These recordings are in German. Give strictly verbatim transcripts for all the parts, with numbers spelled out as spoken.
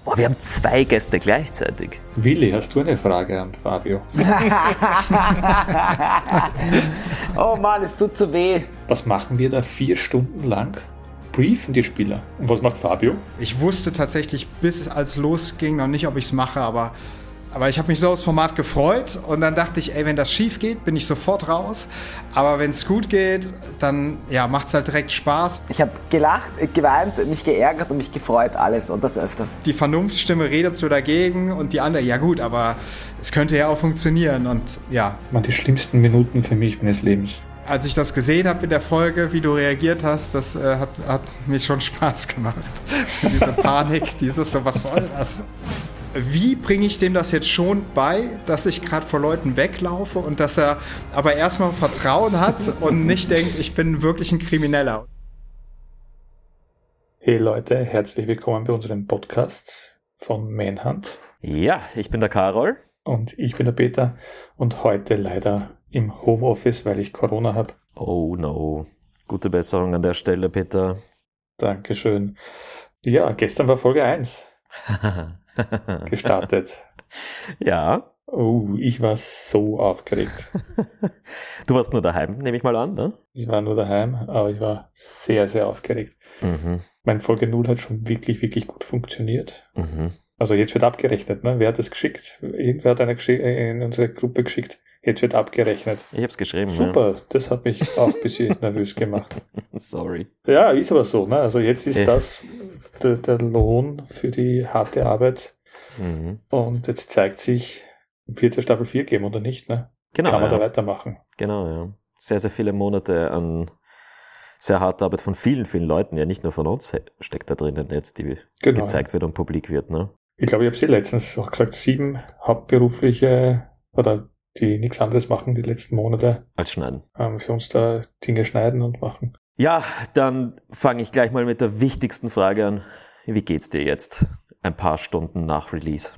Oh, wir haben zwei Gäste gleichzeitig. Willi, hast du eine Frage an Fabio? Oh Mann, es tut so weh. Was machen wir da vier Stunden lang? Briefen die Spieler. Und was macht Fabio? Ich wusste tatsächlich, bis es als losging, noch nicht, ob ich es mache, aber, aber ich habe mich so aufs Format gefreut und dann dachte ich, ey, wenn das schief geht, bin ich sofort raus. Aber wenn es gut geht, dann ja, macht es halt direkt Spaß. Ich habe gelacht, geweint, mich geärgert und mich gefreut, alles und das öfters. Die Vernunftstimme redet so dagegen und die andere, ja gut, aber es könnte ja auch funktionieren und ja. Das waren die schlimmsten Minuten für mich meines Lebens. Als ich das gesehen habe in der Folge, wie du reagiert hast, das äh, hat, hat mir schon Spaß gemacht. Diese Panik, dieses so, was soll das? Wie bringe ich dem das jetzt schon bei, dass ich gerade vor Leuten weglaufe und dass er aber erstmal Vertrauen hat und nicht denkt, ich bin wirklich ein Krimineller? Hey Leute, herzlich willkommen bei unserem Podcast von Manhunt. Ja, ich bin der Karol. Und ich bin der Peter und heute leider im Homeoffice, weil ich Corona habe. Oh no. Gute Besserung an der Stelle, Peter. Dankeschön. Ja, gestern war Folge eins gestartet. Ja. Oh, ich war so aufgeregt. Du warst nur daheim, nehme ich mal an, ne? Ich war nur daheim, aber ich war sehr, sehr aufgeregt. Mhm. Mein Folge null hat schon wirklich, wirklich gut funktioniert. Mhm. Also jetzt wird abgerechnet, ne? Wer hat das geschickt? Irgendwer hat einer geschick- in unsere Gruppe geschickt. Jetzt wird abgerechnet. Ich hab's geschrieben. Super, ja. Das hat mich auch ein bisschen nervös gemacht. Sorry. Ja, ist aber so, ne? Also jetzt ist Ja. das der, der Lohn für die harte Arbeit. Mhm. Und jetzt zeigt sich, wird es ja Staffel vier geben oder nicht, ne? Genau, Kann man ja. da weitermachen. Genau, ja. Sehr, sehr viele Monate an sehr harter Arbeit von vielen, vielen Leuten, ja nicht nur von uns, steckt da drinnen jetzt, die Genau. gezeigt wird und publik wird, ne? Ich glaube, ich habe sie letztens auch gesagt, sieben hauptberufliche oder die nichts anderes machen die letzten Monate, Als Schneiden. ähm, für uns da Dinge schneiden und machen. Ja, dann fange ich gleich mal mit der wichtigsten Frage an. Wie geht's dir jetzt? Ein paar Stunden nach Release.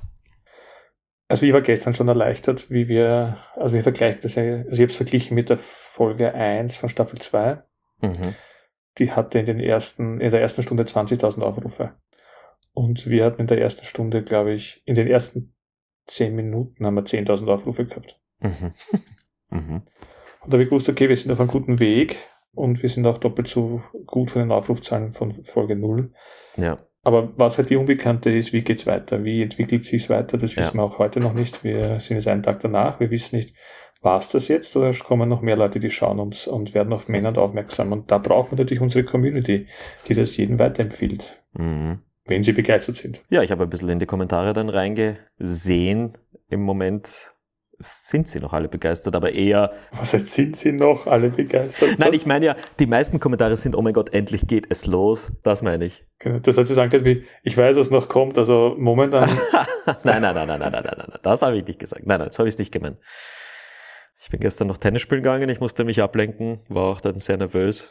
Also ich war gestern schon erleichtert, wie wir, also wir vergleichen das ja, also ich habe es verglichen mit der Folge eins von Staffel zwei. Mhm. Die hatte in den ersten, in der ersten Stunde zwanzigtausend Aufrufe. Und wir hatten in der ersten Stunde, glaube ich, in den ersten zehn Minuten haben wir zehntausend Aufrufe gehabt. Mhm. Mhm. Und da habe ich gewusst, okay, wir sind auf einem guten Weg und wir sind auch doppelt so gut von den Aufrufzahlen von Folge null. Ja. Aber was halt die Unbekannte ist, wie geht's weiter? Wie entwickelt sich's weiter? Das wissen Ja. wir auch heute noch nicht. Wir sind jetzt einen Tag danach. Wir wissen nicht, war's das jetzt oder kommen noch mehr Leute, die schauen uns und werden auf Männer aufmerksam. Und da brauchen wir natürlich unsere Community, die das jedem weiterempfiehlt, Mhm. wenn sie begeistert sind. Ja, ich habe ein bisschen in die Kommentare dann reingesehen. Im Moment sind sie noch alle begeistert, aber eher... Was heißt, sind sie noch alle begeistert? Nein, ich meine ja, die meisten Kommentare sind, oh mein Gott, endlich geht es los. Das meine ich. Genau, das hat sich angehört wie, ich weiß, was noch kommt, also momentan... nein, nein, nein, nein, nein, nein, nein, nein, das habe ich nicht gesagt. Nein, nein, so habe ich es nicht gemeint. Ich bin gestern noch Tennis spielen gegangen, ich musste mich ablenken, war auch dann sehr nervös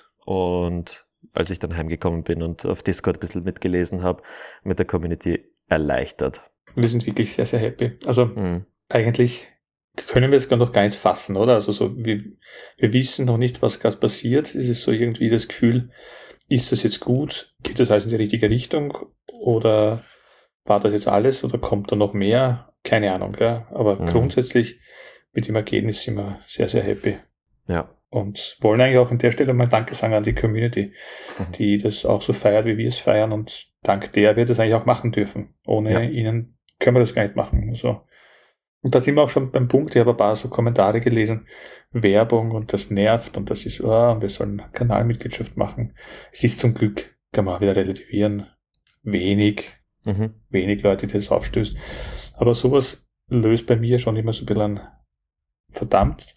und als ich dann heimgekommen bin und auf Discord ein bisschen mitgelesen habe, mit der Community erleichtert. Wir sind wirklich sehr, sehr happy. Also Mhm. eigentlich können wir es gar noch gar nicht fassen, oder? Also so, wir, wir wissen noch nicht, was gerade passiert. Es ist so irgendwie das Gefühl, ist das jetzt gut? Geht das alles in die richtige Richtung? Oder war das jetzt alles? Oder kommt da noch mehr? Keine Ahnung, ja. Aber Mhm. grundsätzlich mit dem Ergebnis sind wir sehr, sehr happy. Ja. Und wollen eigentlich auch an der Stelle mal Danke sagen an die Community, Mhm. die das auch so feiert, wie wir es feiern. Und dank der wir das eigentlich auch machen dürfen. Ohne Ja. ihnen können wir das gar nicht machen. Also, und da sind wir auch schon beim Punkt, ich habe ein paar so Kommentare gelesen, Werbung und das nervt und das ist, oh, wir sollen Kanalmitgliedschaft machen. Es ist zum Glück, kann man auch wieder relativieren, wenig, Mhm. wenig Leute, die das aufstößt. Aber sowas löst bei mir schon immer so ein bisschen verdammt.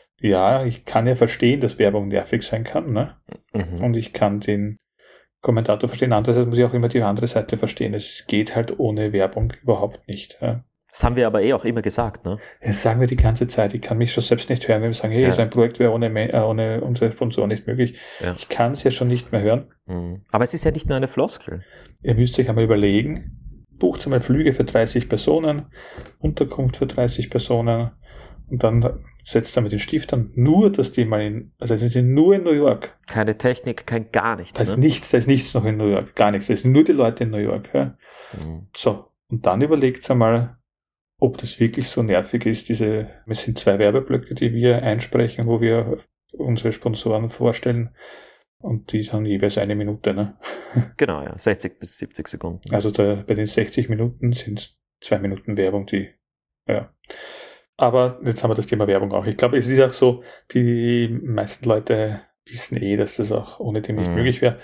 Ja, ich kann ja verstehen, dass Werbung nervig sein kann, ne? Mhm. Und ich kann den Kommentator verstehen. Andererseits muss ich auch immer die andere Seite verstehen. Es geht halt ohne Werbung überhaupt nicht. Ja. Das haben wir aber eh auch immer gesagt, ne? Das sagen wir die ganze Zeit. Ich kann mich schon selbst nicht hören, wenn wir sagen, hey, Ja. so ein Projekt wäre ohne, Me- äh, ohne unsere Sponsoren nicht möglich. Ja. Ich kann es ja schon nicht mehr hören. Mhm. Aber es ist ja nicht nur eine Floskel. Ihr müsst euch einmal überlegen, bucht einmal Flüge für dreißig Personen, Unterkunft für dreißig Personen und dann setzt er mit den Stiftern nur das Thema in, also sind sie nur in New York. Keine Technik, kein gar nichts. Da ist ne? nichts, da ist nichts noch in New York, gar nichts. Da sind nur die Leute in New York. Ja. Mhm. So, und dann überlegt einmal, ob das wirklich so nervig ist, diese, es sind zwei Werbeblöcke, die wir einsprechen, wo wir unsere Sponsoren vorstellen, und die haben jeweils eine Minute. Ne? Genau, ja, sechzig bis siebzig Sekunden. Also da, bei den sechzig Minuten sind es zwei Minuten Werbung, die, ja. Aber jetzt haben wir das Thema Werbung auch. Ich glaube, es ist auch so, die meisten Leute wissen eh, dass das auch ohne dem nicht Mhm. möglich wäre.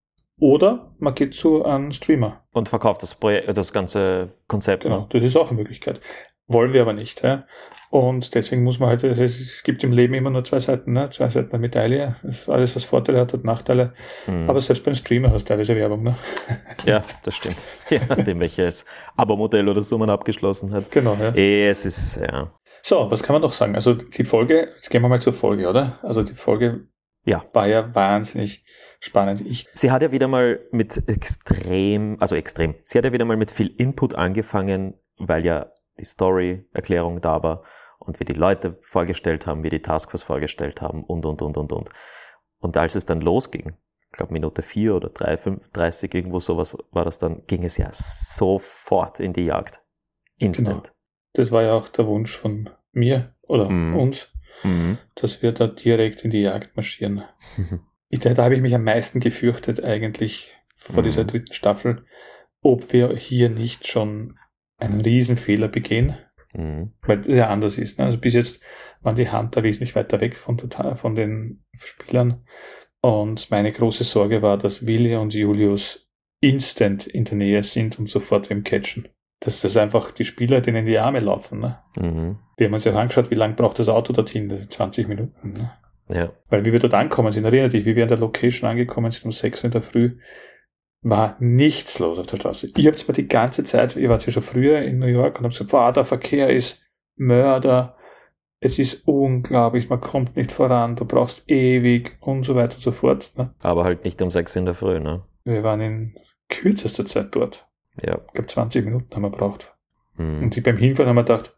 Oder man geht zu einem Streamer. Und verkauft das Projekt, das ganze Konzept. Genau, Ne? das ist auch eine Möglichkeit. Wollen wir aber nicht. Ja? Und deswegen muss man halt, also es gibt im Leben immer nur zwei Seiten, ne? Zwei Seiten der Medaille. Alles, was Vorteile hat, hat Nachteile. Mhm. Aber selbst beim Streamer hast du teilweise Werbung. Ne? Ja, das stimmt. Je nachdem, welches Abo-Modell oder so man abgeschlossen hat. Genau, ja. Eh, es ist, ja. So, was kann man noch sagen? Also die Folge, jetzt gehen wir mal zur Folge, oder? Also die Folge Ja. war ja wahnsinnig spannend. Ich, Sie hat ja wieder mal mit extrem, also extrem, sie hat ja wieder mal mit viel Input angefangen, weil ja die Story-Erklärung da war und wir die Leute vorgestellt haben, wir die Taskforce vorgestellt haben und, und, und, und, und. Und als es dann losging, ich glaube Minute vier oder drei, fünf, dreißig, irgendwo sowas war das dann, ging es ja sofort in die Jagd. Instant. das war ja auch der Wunsch von mir oder Mhm. uns, Mhm. dass wir da direkt in die Jagd marschieren. Ich, da, da habe ich mich am meisten gefürchtet eigentlich vor Mhm. dieser dritten Staffel, ob wir hier nicht schon einen Riesenfehler begehen, Mhm. weil es ja anders ist. Ne? Also bis jetzt waren die Hunter wesentlich weiter weg von, der, von den Spielern, und meine große Sorge war, dass Willi und Julius instant in der Nähe sind und sofort wem catchen. Dass das einfach die Spieler denen in die Arme laufen. Ne? Mhm. Wir haben uns ja auch angeschaut, wie lange braucht das Auto dorthin? Das sind zwanzig Minuten. Ne? Ja. Weil wie wir dort ankommen sind, erinnert dich, wie wir an der Location angekommen sind um sechs Uhr in der Früh, war nichts los auf der Straße. Ich habe zwar die ganze Zeit, ihr wart ja schon früher in New York und habt gesagt, wow, der Verkehr ist Mörder, es ist unglaublich, man kommt nicht voran, du brauchst ewig und so weiter und so fort. Ne? Aber halt nicht um sechs in der Früh, ne? Wir waren in kürzester Zeit dort. Ja. Ich glaube, zwanzig Minuten haben wir gebraucht. Mhm. Und die beim Hinfahren haben wir gedacht,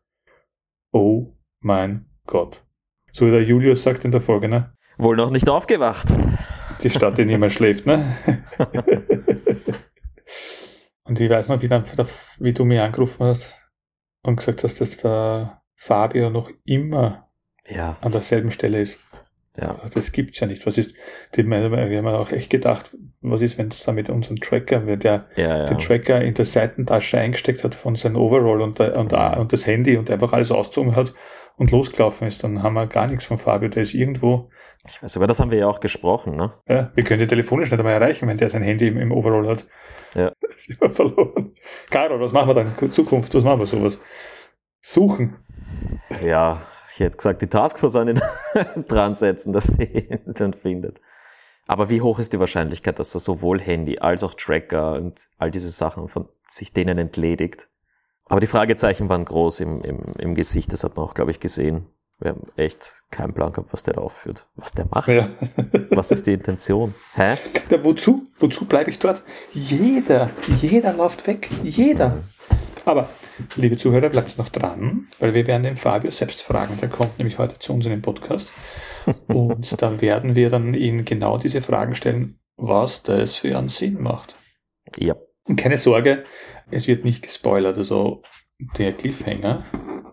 oh mein Gott. So wie der Julius sagt in der Folge, ne? Wohl noch nicht aufgewacht. Die Stadt, in der niemand schläft, ne? Und ich weiß noch, wie, dann, wie du mich angerufen hast und gesagt hast, dass der Fabio noch immer Ja, an derselben Stelle ist. ja. Das gibt's ja nicht. Was ist, die, wir haben auch echt gedacht, was ist, wenn es da mit unserem Tracker, wenn der Ja, ja. den Tracker in der Seitentasche eingesteckt hat von seinem Overall und, der, und, Mhm. und das Handy und einfach alles ausgezogen hat und losgelaufen ist, dann haben wir gar nichts von Fabio. Der ist irgendwo, Ich weiß, über das haben wir ja auch gesprochen, ne? ja, wir können ihn telefonisch nicht einmal erreichen, wenn der sein Handy im, im Overall hat. Ja. Das ist immer verloren. Carol, was machen wir dann in Zukunft? Was machen wir sowas? Suchen. Ja, ich hätte gesagt, die Taskforce an ihn dran setzen, dass sie ihn dann findet. Aber wie hoch ist die Wahrscheinlichkeit, dass er sowohl Handy als auch Tracker und all diese Sachen von sich denen entledigt? Aber die Fragezeichen waren groß im, im, im Gesicht, das hat man auch, glaube ich, gesehen. Wir haben echt keinen Plan gehabt, was der da aufführt. Was der macht? Ja. Was ist die Intention? Hä? Da, wozu? Wozu bleibe ich dort? Jeder, jeder läuft weg. Jeder. Aber, liebe Zuhörer, bleibt noch dran, weil wir werden den Fabio selbst fragen. Der kommt nämlich heute zu uns in den Podcast. Und da werden wir dann ihn genau diese Fragen stellen, was das für einen Sinn macht. Ja. Und keine Sorge, es wird nicht gespoilert. Also der Cliffhanger,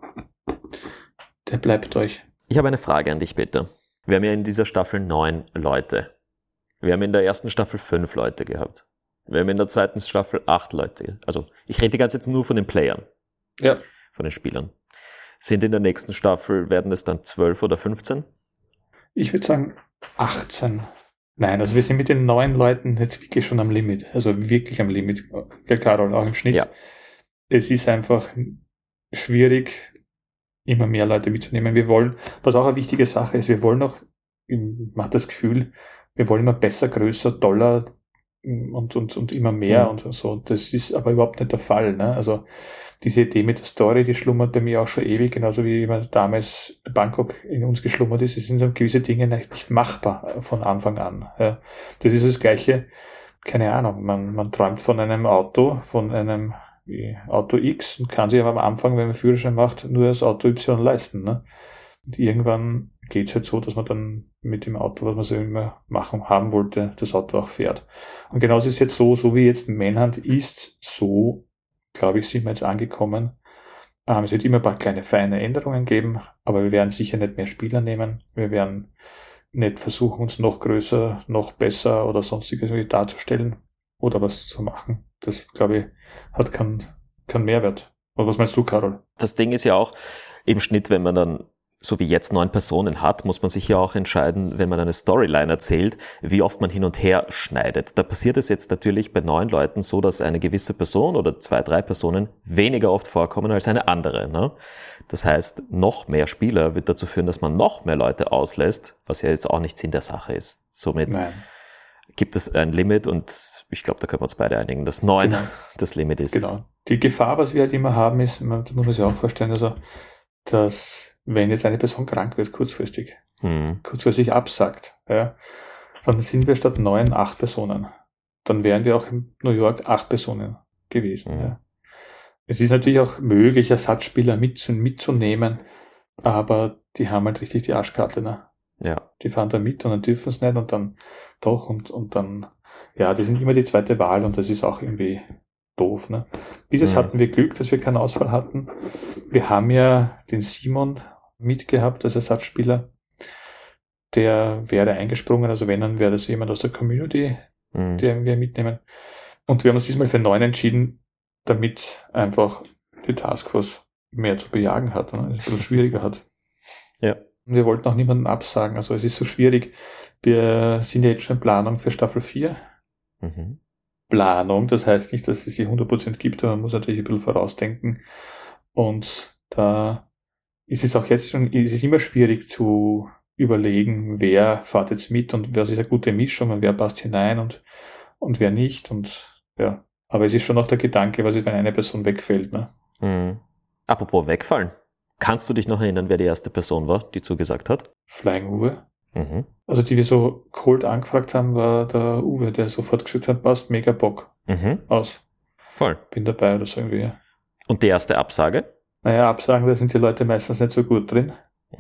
der bleibt euch. Ich habe eine Frage an dich, Peter. Wir haben ja in dieser Staffel neun Leute. Wir haben in der ersten Staffel fünf Leute gehabt. Wir haben in der zweiten Staffel acht Leute. Also ich rede die ganze Zeit nur von den Playern, Ja. von den Spielern. Sind in der nächsten Staffel, werden es dann zwölf oder fünfzehn? Ich würde sagen achtzehn. Nein, also wir sind mit den neuen Leuten jetzt wirklich schon am Limit. Also wirklich am Limit. Ja, Carol, auch im Schnitt. Ja. Es ist einfach schwierig, immer mehr Leute mitzunehmen. Wir wollen, was auch eine wichtige Sache ist, wir wollen auch, man hat das Gefühl, wir wollen immer besser, größer, toller und, und, und immer mehr Mhm. und so. Das ist aber überhaupt nicht der Fall. Ne? Also diese Idee mit der Story, die schlummert bei mir auch schon ewig, genauso wie damals Bangkok in uns geschlummert ist. Es sind so gewisse Dinge nicht, nicht machbar von Anfang an. Ja. Das ist das Gleiche, keine Ahnung, man, man träumt von einem Auto, von einem wie Auto X und kann sich aber am Anfang, wenn man Führerschein macht, nur das Auto Y leisten. Ne? Und irgendwann geht es halt so, dass man dann mit dem Auto, was man so immer machen, haben wollte, das Auto auch fährt. Und genauso ist es jetzt so, so wie jetzt Manhunt ist, so, glaube ich, sind wir jetzt angekommen. Ähm, es wird immer ein paar kleine, feine Änderungen geben, aber wir werden sicher nicht mehr Spieler nehmen. Wir werden nicht versuchen, uns noch größer, noch besser oder sonstiges irgendwie darzustellen oder was zu machen. Das, glaube ich, hat keinen keinen Mehrwert. Und was meinst du, Carol? Das Ding ist ja auch, im Schnitt, wenn man dann so wie jetzt neun Personen hat, muss man sich ja auch entscheiden, wenn man eine Storyline erzählt, wie oft man hin und her schneidet. Da passiert es jetzt natürlich bei neun Leuten so, dass eine gewisse Person oder zwei, drei Personen weniger oft vorkommen als eine andere. Ne? Das heißt, noch mehr Spieler wird dazu führen, dass man noch mehr Leute auslässt, was ja jetzt auch nicht Sinn der Sache ist. Somit Nein. gibt es ein Limit und ich glaube, da können wir uns beide einigen, dass neun Genau. das Limit ist. Genau. Die Gefahr, was wir halt immer haben, ist, man muss man sich auch vorstellen, also, dass wenn jetzt eine Person krank wird, kurzfristig, Hm. kurzfristig absagt, ja, dann sind wir statt neun acht Personen. Dann wären wir auch in New York acht Personen gewesen. Mhm. Ja. Es ist natürlich auch möglich, Ersatzspieler mitzu- mitzunehmen, aber die haben halt richtig die Arschkarte. Ne? Ja. Die fahren da mit und dann dürfen es nicht und dann doch und, und dann, ja, die sind immer die zweite Wahl und das ist auch irgendwie doof. Ne? Bis jetzt Mhm. hatten wir Glück, dass wir keinen Ausfall hatten. Wir haben ja den Simon mitgehabt als Ersatzspieler. Der wäre eingesprungen, also wenn, dann wäre das jemand aus der Community, Hm. den wir mitnehmen. Und wir haben uns diesmal für neun entschieden, damit einfach die Taskforce mehr zu bejagen hat, ne? Es ein bisschen schwieriger hat. Ja. Und wir wollten auch niemanden absagen, also es ist so schwierig. Wir sind ja jetzt schon in Planung für Staffel vier. Mhm. Planung, das heißt nicht, dass es sie hundert Prozent gibt, aber man muss natürlich ein bisschen vorausdenken. Und da ist es auch jetzt schon, es ist immer schwierig zu überlegen, wer fährt jetzt mit und was ist eine gute Mischung und wer passt hinein und, und wer nicht. Und ja, aber es ist schon noch der Gedanke, was ist, wenn eine Person wegfällt. Ne? Mhm. Apropos wegfallen. Kannst du dich noch erinnern, wer die erste Person war, die zugesagt hat? Flying Uwe. Mhm. Also die wir so cold angefragt haben, war der Uwe, der sofort gesagt hat, passt, mega Bock, Mhm. aus, Voll. bin dabei oder so irgendwie. Und die erste Absage? Naja, Absagen, da sind die Leute meistens nicht so gut drin.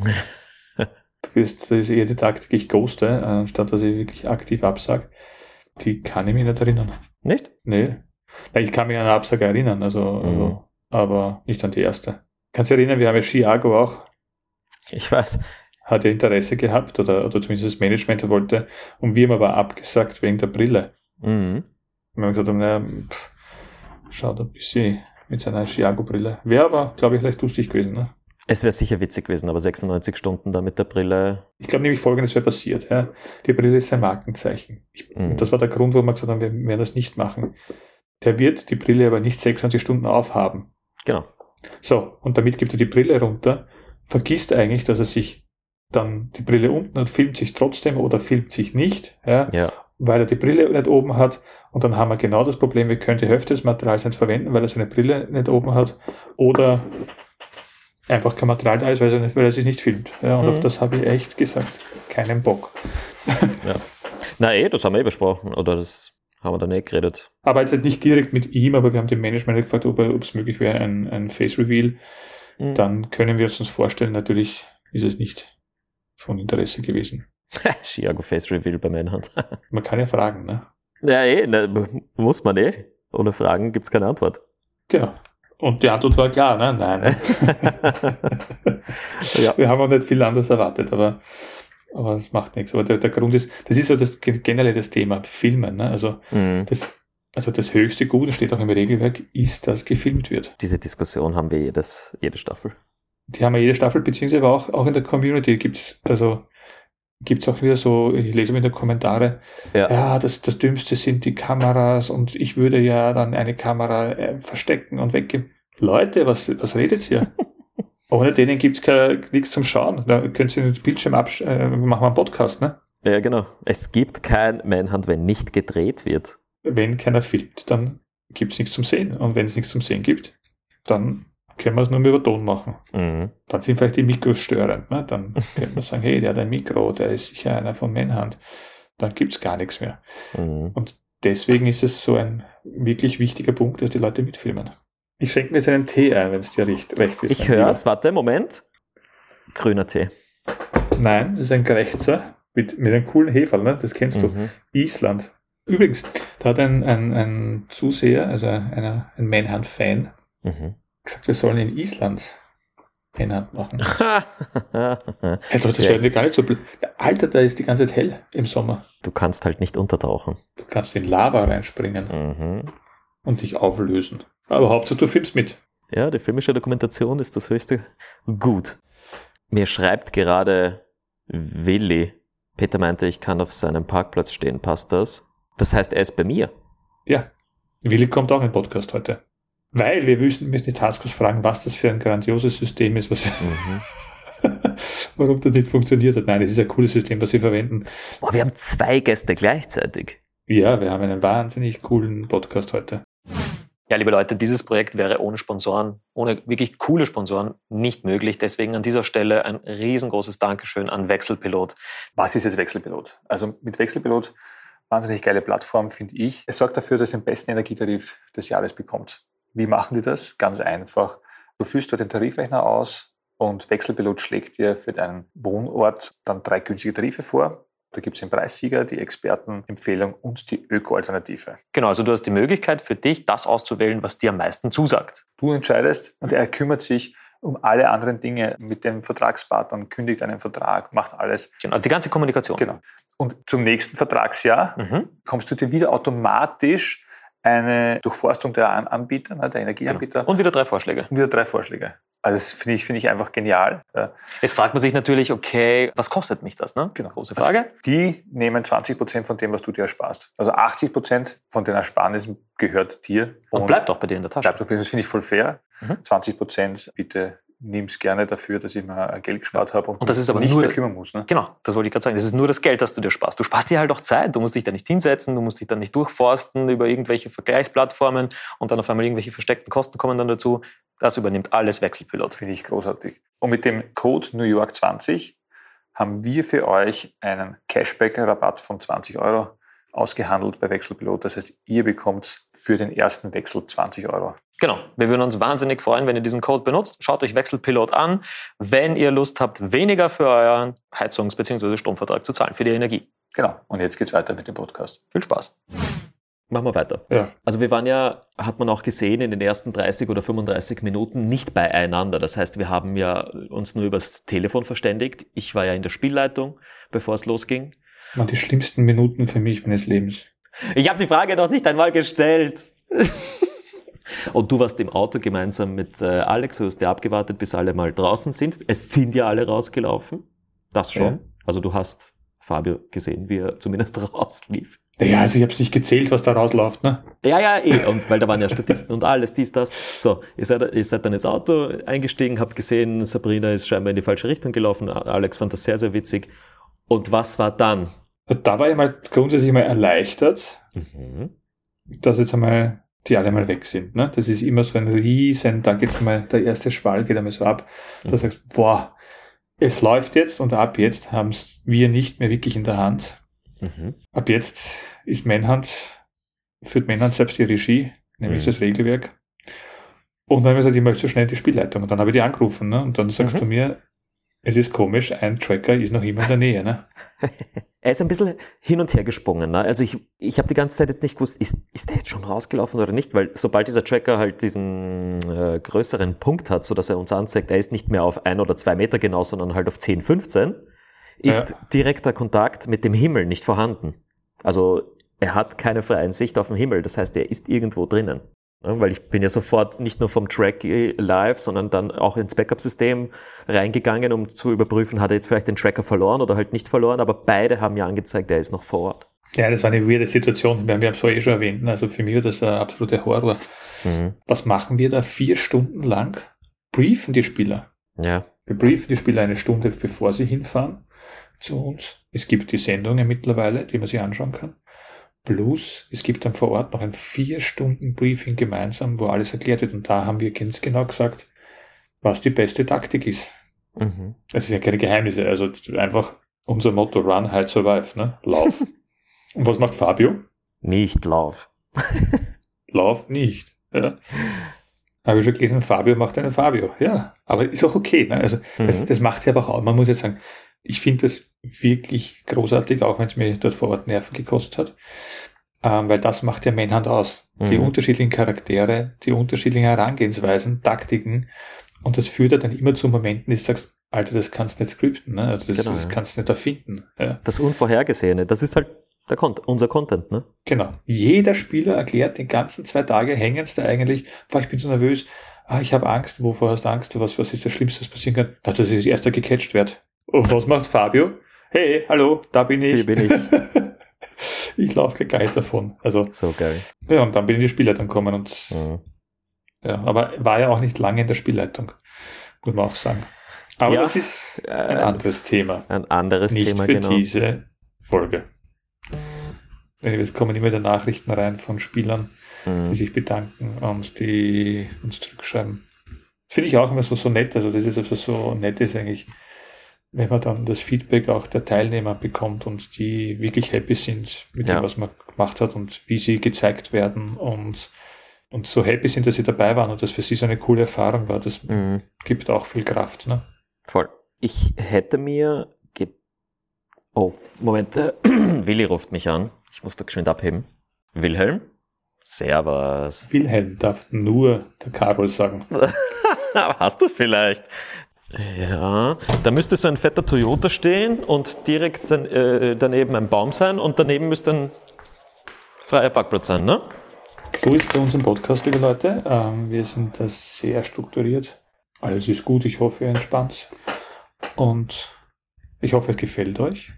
Du wirst, das ist eher die Taktik, ich ghoste, anstatt dass ich wirklich aktiv absage. Die kann ich mich nicht erinnern. Nicht? Nee. Ja, ich kann mich an eine Absage erinnern, also, Mhm. also aber nicht an die erste. Kannst du dich erinnern, wir haben ja Chiago auch, Ich weiß. hat ja Interesse gehabt, oder, oder zumindest das Management wollte, und wir haben aber abgesagt wegen der Brille. Mhm. Und wir haben gesagt, naja, pff, schaut ein bisschen mit seiner Chiago-Brille. Wäre aber, glaube ich, recht lustig gewesen, ne? Es wäre sicher witzig gewesen, aber sechsundneunzig Stunden da mit der Brille. Ich glaube nämlich Folgendes wäre passiert. Ja. Die Brille ist ein Markenzeichen. Ich, Mhm. Das war der Grund, warum wir gesagt haben, wir werden das nicht machen. Der wird die Brille aber nicht sechsundzwanzig Stunden aufhaben. Genau. So, und damit gibt er die Brille runter, vergisst eigentlich, dass er sich dann die Brille unten hat, filmt sich trotzdem oder filmt sich nicht, ja, Ja. weil er die Brille nicht oben hat. Und dann haben wir genau das Problem, wir können die Hälfte des Materials nicht verwenden, weil er seine Brille nicht oben hat. Oder einfach kein Material da ist, weil er, nicht, weil er sich nicht filmt. Ja, und Mhm. auf das habe ich echt gesagt, keinen Bock. Ja. Na eh, das haben wir eh besprochen. Oder das haben wir dann eh geredet. Aber jetzt halt nicht direkt mit ihm, aber wir haben dem Management gefragt, ob er- ob es möglich wäre, ein, ein Face-Reveal. Mhm. Dann können wir es uns vorstellen, natürlich ist es nicht von Interesse gewesen. Chiago Face Reveal bei Manhunt. Man kann ja fragen, ne? Ja eh, ne, muss man eh. Ohne Fragen gibt's keine Antwort. Genau. Und die Antwort war klar, ne? Nein. Ja. Wir haben auch nicht viel anderes erwartet, aber, aber das macht nichts. Aber der, der Grund ist, das ist so das generell das Thema Filmen, ne? Also Mhm. das, also das höchste Gut, das steht auch im Regelwerk, ist, dass gefilmt wird. Diese Diskussion haben wir jedes, jede Staffel. Die haben ja jede Staffel, beziehungsweise aber auch, auch in der Community gibt's, also gibt's auch wieder so, ich lese mir in den Kommentare, Ja. ja, das, das Dümmste sind die Kameras und ich würde ja dann eine Kamera äh, verstecken und weggeben. Leute, was, was redet ihr? Ohne denen gibt's kein, nichts zum Schauen. Da könnt ihr den Bildschirm absch... Äh, machen wir einen Podcast, ne? Ja, genau. Es gibt kein Manhunt, wenn nicht gedreht wird. Wenn keiner filmt, dann gibt's nichts zum Sehen. Und wenn es nichts zum Sehen gibt, dann können wir es nur über Ton machen. Mhm. Dann sind vielleicht die Mikros störend. Ne? Dann können wir sagen, hey, der hat ein Mikro, der ist sicher einer von Manhunt. Dann gibt's gar nichts mehr. Mhm. Und deswegen ist es so ein wirklich wichtiger Punkt, dass die Leute mitfilmen. Ich schenke mir jetzt einen Tee ein, wenn es dir recht, recht ist. Ich höre es, warte, Moment. Grüner Tee. Nein, das ist ein Gerechtser mit, mit einem coolen Heferl, ne? Das kennst Mhm. du. Island. Übrigens, da hat ein, ein, ein Zuseher, also einer, ein Manhunt-Fan, Mhm. gesagt, wir sollen in Island Manhunt machen. Ja, Hey, das wäre mir gar nicht so blöd. Alter, da ist die ganze Zeit hell im Sommer. du kannst halt nicht untertauchen. Du kannst in Lava reinspringen Mhm. und dich auflösen. Aber Hauptsache, du filmst mit. Ja, die filmische Dokumentation ist das höchste Gut. Mir schreibt gerade Willi. Peter meinte, ich kann auf seinem Parkplatz stehen. Passt das? Das heißt, er ist bei mir. Ja, Willi kommt auch in den Podcast heute. Weil wir müssen, müssen die Taskforce fragen, was das für ein grandioses System ist, was Mhm. warum das nicht funktioniert hat. Nein, es ist ein cooles System, was sie verwenden. Boah, wir haben zwei Gäste gleichzeitig. Ja, wir haben einen wahnsinnig coolen Podcast heute. Ja, liebe Leute, dieses Projekt wäre ohne Sponsoren, ohne wirklich coole Sponsoren nicht möglich. Deswegen an dieser Stelle ein riesengroßes Dankeschön an Wechselpilot. Was ist jetzt Wechselpilot? Also mit Wechselpilot, wahnsinnig geile Plattform, finde ich. Es sorgt dafür, dass ihr den besten Energietarif des Jahres bekommt. Wie machen die das? Ganz einfach. Du füllst dort den Tarifrechner aus und Wechselpilot schlägt dir für deinen Wohnort dann drei günstige Tarife vor. Da gibt es den Preissieger, die Expertenempfehlung und die Öko-Alternative. Genau, also du hast die Möglichkeit für dich, das auszuwählen, was dir am meisten zusagt. Du entscheidest und er kümmert sich um alle anderen Dinge mit den Vertragspartnern, kündigt einen Vertrag, macht alles. Genau, die ganze Kommunikation. Genau. Und zum nächsten Vertragsjahr Mhm. kommst du dir wieder automatisch eine Durchforstung der An- Anbieter, ne, der Energieanbieter Und wieder drei Vorschläge. und wieder drei Vorschläge. Also das finde ich, finde ich einfach genial. Ja, Jetzt fragt man sich natürlich, okay, was kostet mich das? Ne? genau. Große Frage. Die nehmen zwanzig Prozent von dem, was du dir ersparst. Also achtzig Prozent von den Ersparnissen gehört dir. Und bleibt auch bei dir in der Tasche. bleibt doch, das finde ich voll fair. Mhm. zwanzig Prozent bitte nimm's gerne dafür, dass ich mir Geld gespart habe und, Und das ist aber nicht nur- mehr kümmern muss. Ne? Genau, das wollte ich gerade sagen. Das ist nur das Geld, das du dir sparst. Du sparst dir halt auch Zeit. Du musst dich da nicht hinsetzen, du musst dich da nicht durchforsten über irgendwelche Vergleichsplattformen und dann auf einmal irgendwelche versteckten Kosten kommen dann dazu. Das übernimmt alles Wechselpilot. Finde ich großartig. Und mit dem Code New York zwanzig haben wir für euch einen Cashback-Rabatt von zwanzig Euro ausgehandelt bei Wechselpilot. Das heißt, ihr bekommt für den ersten Wechsel zwanzig Euro. Genau, wir würden uns wahnsinnig freuen, wenn ihr diesen Code benutzt. Schaut euch Wechselpilot an, wenn ihr Lust habt, weniger für euren Heizungs- bzw. Stromvertrag zu zahlen, für die Energie. Genau. Und jetzt geht's weiter mit dem Podcast. Viel Spaß. Machen wir weiter. Ja. Also wir waren ja, hat man auch gesehen, in den ersten dreißig oder fünfunddreißig Minuten nicht beieinander. Das heißt, wir haben ja uns nur übers Telefon verständigt. Ich war ja in der Spielleitung, bevor es losging. Waren die schlimmsten Minuten für mich meines Lebens. Ich habe die Frage noch nicht einmal gestellt. Und du warst im Auto gemeinsam mit äh, Alex, du hast ja abgewartet, bis alle mal draußen sind. Es sind ja alle rausgelaufen. Das schon. Ja. Also du hast Fabio gesehen, wie er zumindest rauslief. Ja, also ich habe es nicht gezählt, was da rausläuft, ne? Ja, ja, eh. Und weil da waren ja Statisten und alles, dies, das. So, ihr seid, ihr seid dann ins Auto eingestiegen, habt gesehen, Sabrina ist scheinbar in die falsche Richtung gelaufen. Alex fand das sehr, sehr witzig. Und was war dann? Da war ich mal grundsätzlich mal erleichtert, Mhm. dass jetzt einmal die alle mal weg sind, ne? Das ist immer so ein riesen, da geht's mal, der erste Schwall geht einmal so ab, da Mhm. sagst du, boah, es läuft jetzt und ab jetzt haben es wir nicht mehr wirklich in der Hand. Mhm. Ab jetzt ist Manhunt, führt Manhunt selbst die Regie, nämlich Mhm. das Regelwerk. Und dann habe ich gesagt, ich möchte so schnell die Spielleitung. Und dann habe ich die angerufen, ne? Und dann sagst Mhm. du mir, es ist komisch, ein Tracker ist noch immer in der Nähe, ne? Er ist ein bisschen hin und her gesprungen. Ne? Also ich, ich habe die ganze Zeit jetzt nicht gewusst, ist, ist der jetzt schon rausgelaufen oder nicht? Weil sobald dieser Tracker halt diesen äh, größeren Punkt hat, so dass er uns anzeigt, er ist nicht mehr auf ein oder zwei Meter genau, sondern halt auf zehn, fünfzehn, ist Ja. direkter Kontakt mit dem Himmel nicht vorhanden. Also er hat keine freie Sicht auf den Himmel. Das heißt, er ist irgendwo drinnen. Ja, weil ich bin ja sofort nicht nur vom Track live, sondern dann auch ins Backup-System reingegangen, um zu überprüfen, hat er jetzt vielleicht den Tracker verloren oder halt nicht verloren, aber beide haben ja angezeigt, er ist noch vor Ort. Ja, das war eine weirde Situation. Wir haben es vorher eh schon erwähnt. ne? Also für mich war das ein absoluter Horror. Mhm. Was machen wir da vier Stunden lang? Briefen die Spieler. Ja. Wir briefen die Spieler eine Stunde, bevor sie hinfahren zu uns. Es gibt die Sendungen mittlerweile, die man sich anschauen kann. Plus, es gibt dann vor Ort noch ein vier Stunden Briefing gemeinsam, wo alles erklärt wird. Und da haben wir ganz genau gesagt, was die beste Taktik ist. Mhm. Das ist ja keine Geheimnisse. Also einfach unser Motto, run, hide, survive, ne? Lauf. Und was macht Fabio? Nicht Lauf. Lauf nicht. Ja. Habe ich schon gelesen, Fabio macht einen Fabio. Ja, aber ist auch okay. Ne? Also das, Mhm. das macht sie aber auch. Man muss jetzt sagen, ich finde das wirklich großartig, auch wenn es mir dort vor Ort Nerven gekostet hat. Ähm, weil das macht ja Manhunt aus. Die Mhm. unterschiedlichen Charaktere, die unterschiedlichen Herangehensweisen, Taktiken. Und das führt ja dann immer zu Momenten, die du sagst, Alter, das kannst du nicht skripten. Ne? Also das, Genau, das ja. kannst du nicht erfinden. Ja. Das Unvorhergesehene, das ist halt der Con- unser Content, ne? Genau. Jeder Spieler erklärt den ganzen zwei Tage hängendste eigentlich, boah, ich bin so nervös, ah, ich habe Angst, wovor hast du Angst, was, was ist das Schlimmste, was passieren kann? Na, dass ich als erster gecatcht werde. Und was macht Fabio? Hey, hallo, da bin ich. Hier bin ich. Ich laufe gleich davon. Also, So geil. ja, und dann bin ich in die Spielleitung gekommen und, Mhm. ja, aber war ja auch nicht lange in der Spielleitung, muss man auch sagen. Aber Ja, das ist ein äh, anderes Thema. Ein anderes Nicht Thema, für genau. diese Folge. Es kommen immer wieder Nachrichten rein von Spielern, die Mhm. sich bedanken und die uns zurückschreiben. Das finde ich auch immer so, so nett. Also das ist also so nett ist eigentlich, wenn man dann das Feedback auch der Teilnehmer bekommt und die wirklich happy sind mit Ja. dem, was man gemacht hat und wie sie gezeigt werden und, und so happy sind, dass sie dabei waren und dass für sie so eine coole Erfahrung war. Das Mhm. gibt auch viel Kraft. Ne? Voll. Ich hätte mir ge Oh, Moment. äh, Willi ruft mich an. Ich muss da geschwind abheben. Wilhelm? Servus. Wilhelm darf nur der Karol sagen. Hast du vielleicht? Ja, da müsste so ein fetter Toyota stehen und direkt dann, äh, daneben ein Baum sein und daneben müsste ein freier Parkplatz sein, ne? So ist bei uns im Podcast, liebe Leute. Ähm, wir sind da sehr strukturiert. Alles ist gut, ich hoffe, ihr entspannt. Und ich hoffe, es gefällt euch.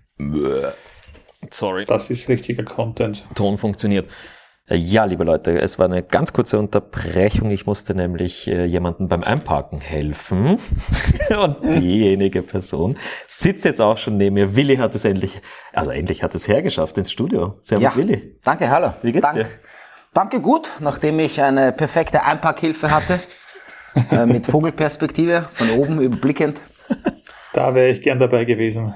Sorry. Das ist richtiger Content. Ton funktioniert. Ja, liebe Leute, es war eine ganz kurze Unterbrechung. Ich musste nämlich äh, jemandem beim Einparken helfen. Und diejenige Person sitzt jetzt auch schon neben mir. Willi hat es endlich, also endlich hat es hergeschafft ins Studio. Servus, Ja. Willi. Danke, hallo. Wie geht's Dank, dir? Danke, gut. Nachdem ich eine perfekte Einparkhilfe hatte, äh, mit Vogelperspektive, von oben überblickend. Da wäre ich gern dabei gewesen.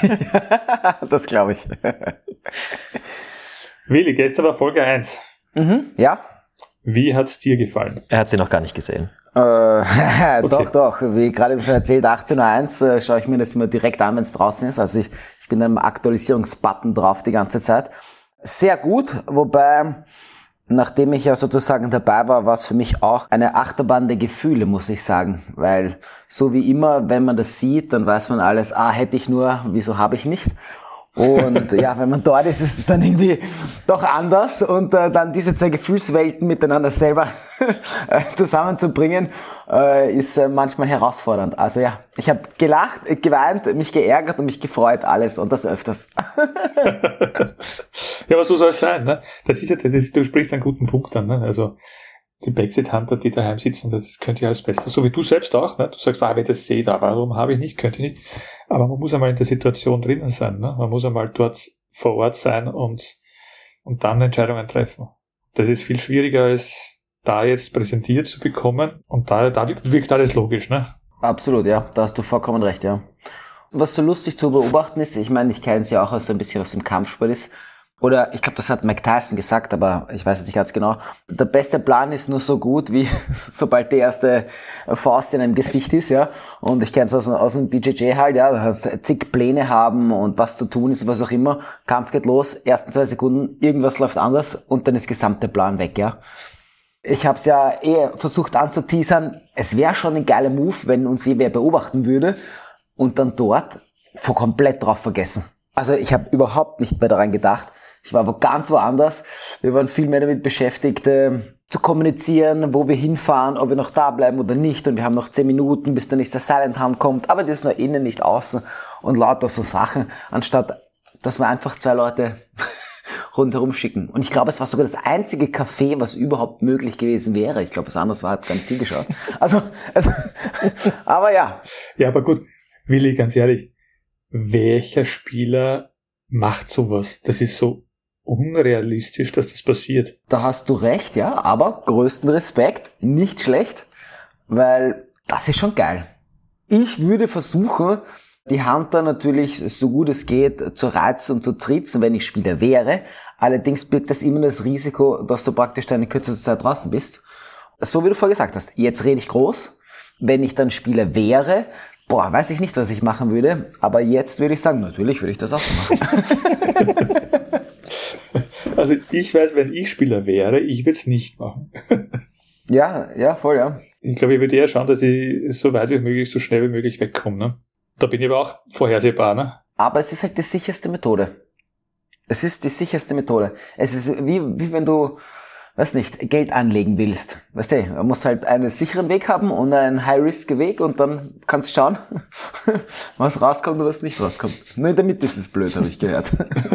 Das glaube ich. Willi, gestern war Folge eins. Mhm, ja. Wie hat's dir gefallen? Er hat sie noch gar nicht gesehen. Äh, Doch, doch. Wie gerade schon erzählt, achtzehn Uhr eins äh, schaue ich mir das immer direkt an, wenn es draußen ist. Also ich, ich bin am Aktualisierungsbutton drauf die ganze Zeit. Sehr gut, wobei, nachdem ich ja sozusagen dabei war, war es für mich auch eine Achterbahn der Gefühle, muss ich sagen. Weil so wie immer, wenn man das sieht, dann weiß man alles, ah, hätte ich nur, wieso habe ich nicht? Und ja, wenn man dort ist, ist es dann irgendwie doch anders und äh, dann diese zwei Gefühlswelten miteinander selber äh, zusammenzubringen, äh, ist äh, manchmal herausfordernd. Also ja, ich habe gelacht, äh, geweint, mich geärgert und mich gefreut, alles und das öfters. Ja, aber so soll es sein. Ne? Das ist ja, das ist, du sprichst einen guten Punkt an. Ne? Also die Backseat-Hunter, die daheim sitzen, das könnte ja alles Beste. So wie du selbst auch. Ne? Du sagst, ah, wenn ich das sehe, da, warum habe ich nicht, könnte ich nicht. Aber man muss einmal in der Situation drinnen sein. Ne? Man muss einmal dort vor Ort sein und, und dann Entscheidungen treffen. Das ist viel schwieriger, als da jetzt präsentiert zu bekommen. Und da, da wirkt alles logisch. Ne? Absolut, ja, da hast du vollkommen recht, ja. Was so lustig zu beobachten ist, ich meine, ich kenne es ja auch so ein bisschen aus dem Kampfsport ist, oder ich glaube, das hat Mike Tyson gesagt, aber ich weiß es nicht ganz genau. Der beste Plan ist nur so gut, wie sobald die erste Faust in einem Gesicht ist, ja. Und ich kenne es aus, aus dem B J J halt, ja. Du hast zig Pläne haben und was zu tun ist, was auch immer. Kampf geht los, ersten zwei Sekunden, irgendwas läuft anders und dann ist gesamte Plan weg, ja. Ich habe es ja eh versucht anzuteasern. Es wäre schon ein geiler Move, wenn uns je wer beobachten würde und dann dort vor komplett drauf vergessen. Also ich habe überhaupt nicht mehr daran gedacht. Ich war aber ganz woanders. Wir waren viel mehr damit beschäftigt, äh, zu kommunizieren, wo wir hinfahren, ob wir noch da bleiben oder nicht. Und wir haben noch zehn Minuten, bis der nächste Silent Hunt kommt. Aber das ist nur innen, nicht außen. Und lauter so Sachen, anstatt dass wir einfach zwei Leute rundherum schicken. Und ich glaube, es war sogar das einzige Café, was überhaupt möglich gewesen wäre. Ich glaube, das andere war, hat gar nicht hingeschaut. Also, also aber ja. Ja, aber gut, Willi, ganz ehrlich, welcher Spieler macht sowas? Das ist so unrealistisch, dass das passiert. Da hast du recht, ja, aber größten Respekt, nicht schlecht, weil das ist schon geil. Ich würde versuchen, die Hunter natürlich so gut es geht zu reizen und zu tritzen, wenn ich Spieler wäre. Allerdings birgt das immer das Risiko, dass du praktisch dann in kürzester Zeit draußen bist. so wie du vorher gesagt hast, jetzt rede ich groß. Wenn ich dann Spieler wäre, boah, weiß ich nicht, was ich machen würde. Aber jetzt würde ich sagen, natürlich würde ich das auch so machen. Also ich weiß, wenn ich Spieler wäre, ich würde es nicht machen. Ja, ja, voll, ja. Ich glaube, ich würde eher schauen, dass ich so weit wie möglich, so schnell wie möglich wegkomme. Ne? Da bin ich aber auch vorhersehbar. Ne? Aber es ist halt die sicherste Methode. Es ist die sicherste Methode. Es ist wie, wie wenn du, weiß nicht, Geld anlegen willst. Weißt du, man muss halt einen sicheren Weg haben und einen High-Risk-Weg und dann kannst du schauen, was rauskommt und was nicht rauskommt. Nur in der Mitte ist es blöd, habe ich gehört.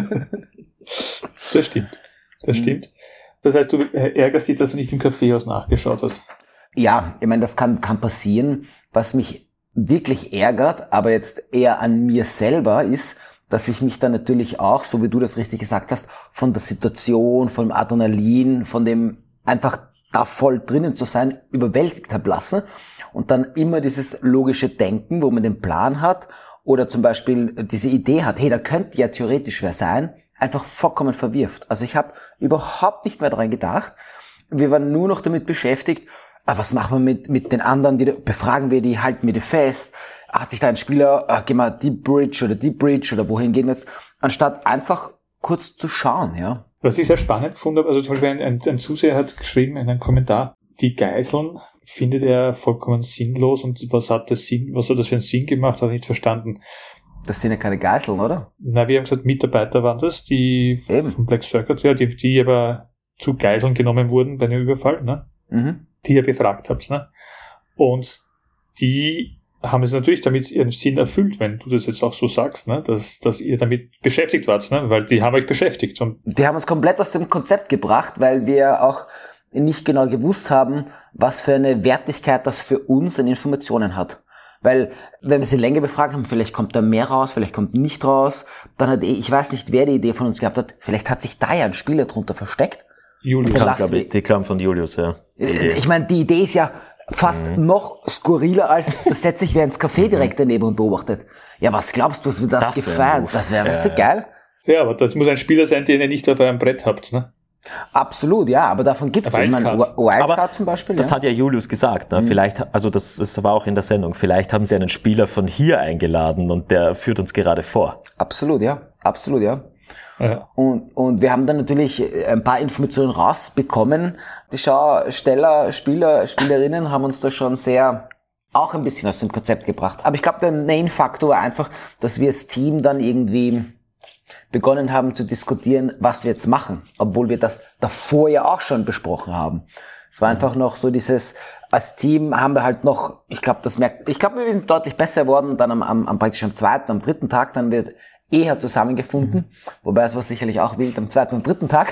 Das stimmt. Das stimmt. Das heißt, du ärgerst dich, dass du nicht im Kaffeehaus nachgeschaut hast. Ja, ich meine, das kann, kann passieren. Was mich wirklich ärgert, aber jetzt eher an mir selber ist, dass ich mich dann natürlich auch, so wie du das richtig gesagt hast, von der Situation, von dem Adrenalin, von dem einfach da voll drinnen zu sein, überwältigt habe lassen. Und dann immer dieses logische Denken, wo man den Plan hat oder zum Beispiel diese Idee hat, hey, da könnte ja theoretisch wer sein, einfach vollkommen verwirft. Also ich habe überhaupt nicht mehr daran gedacht. Wir waren nur noch damit beschäftigt, was machen wir mit mit den anderen, die befragen wir die, halten wir die fest, hat sich da ein Spieler, äh, gehen wir Deep Bridge oder Deep Bridge oder wohin gehen wir jetzt, anstatt einfach kurz zu schauen, ja. Was ich sehr spannend gefunden habe, also zum Beispiel ein, ein, ein Zuseher hat geschrieben in einem Kommentar, die Geiseln findet er vollkommen sinnlos und was hat das Sinn, was hat das für einen Sinn gemacht, hat er nicht verstanden. Das sind ja keine Geiseln, oder? Na, wir haben gesagt, Mitarbeiter waren das, die Eben. von Black Circuit, ja, die, die aber zu Geiseln genommen wurden bei einem Überfall, ne? Mhm. Die ihr befragt habt, ne? Und die haben es natürlich damit ihren Sinn erfüllt, wenn du das jetzt auch so sagst, ne? Dass, dass ihr damit beschäftigt wart, ne? Weil die haben euch beschäftigt. Und Die haben uns komplett aus dem Konzept gebracht, weil wir auch nicht genau gewusst haben, was für eine Wertigkeit das für uns an Informationen hat. Weil, wenn wir sie länger befragt haben, vielleicht kommt da mehr raus, vielleicht kommt nicht raus, dann hat, ich weiß nicht, wer die Idee von uns gehabt hat, vielleicht hat sich da ja ein Spieler drunter versteckt. Julius. Die kam, Lass glaub ich, die kam von Julius, ja. Ich meine, die Idee ist ja fast Mhm. noch skurriler als, das setzt sich wer ins Café direkt daneben und beobachtet. Ja, was glaubst du, was wir das, Das wär ein gefeiert? Move. Das wäre was Ja, für geil. Ja, aber das muss ein Spieler sein, den ihr nicht auf eurem Brett habt, ne? Absolut, ja, aber davon gibt's ja. Ich meine, Wildcard. Wildcard Aber zum Beispiel, Das ja. hat ja Julius gesagt, ne? Vielleicht, also das, das war auch in der Sendung, vielleicht haben sie einen Spieler von hier eingeladen und der führt uns gerade vor. Absolut, ja. Absolut, ja. Ja. Und, und wir haben dann natürlich ein paar Informationen rausbekommen. Die Schausteller, Spieler, Spielerinnen haben uns da schon sehr auch ein bisschen aus dem Konzept gebracht. Aber ich glaube, der Main-Faktor war einfach, dass wir als Team dann irgendwie begonnen haben zu diskutieren, was wir jetzt machen, obwohl wir das davor ja auch schon besprochen haben. Es war einfach noch so dieses, als Team haben wir halt noch, ich glaube, das merkt, ich glaube, wir sind deutlich besser geworden, dann am, am, am praktisch am zweiten, am dritten Tag, dann wird eher zusammengefunden, wobei es war sicherlich auch wild am zweiten und dritten Tag.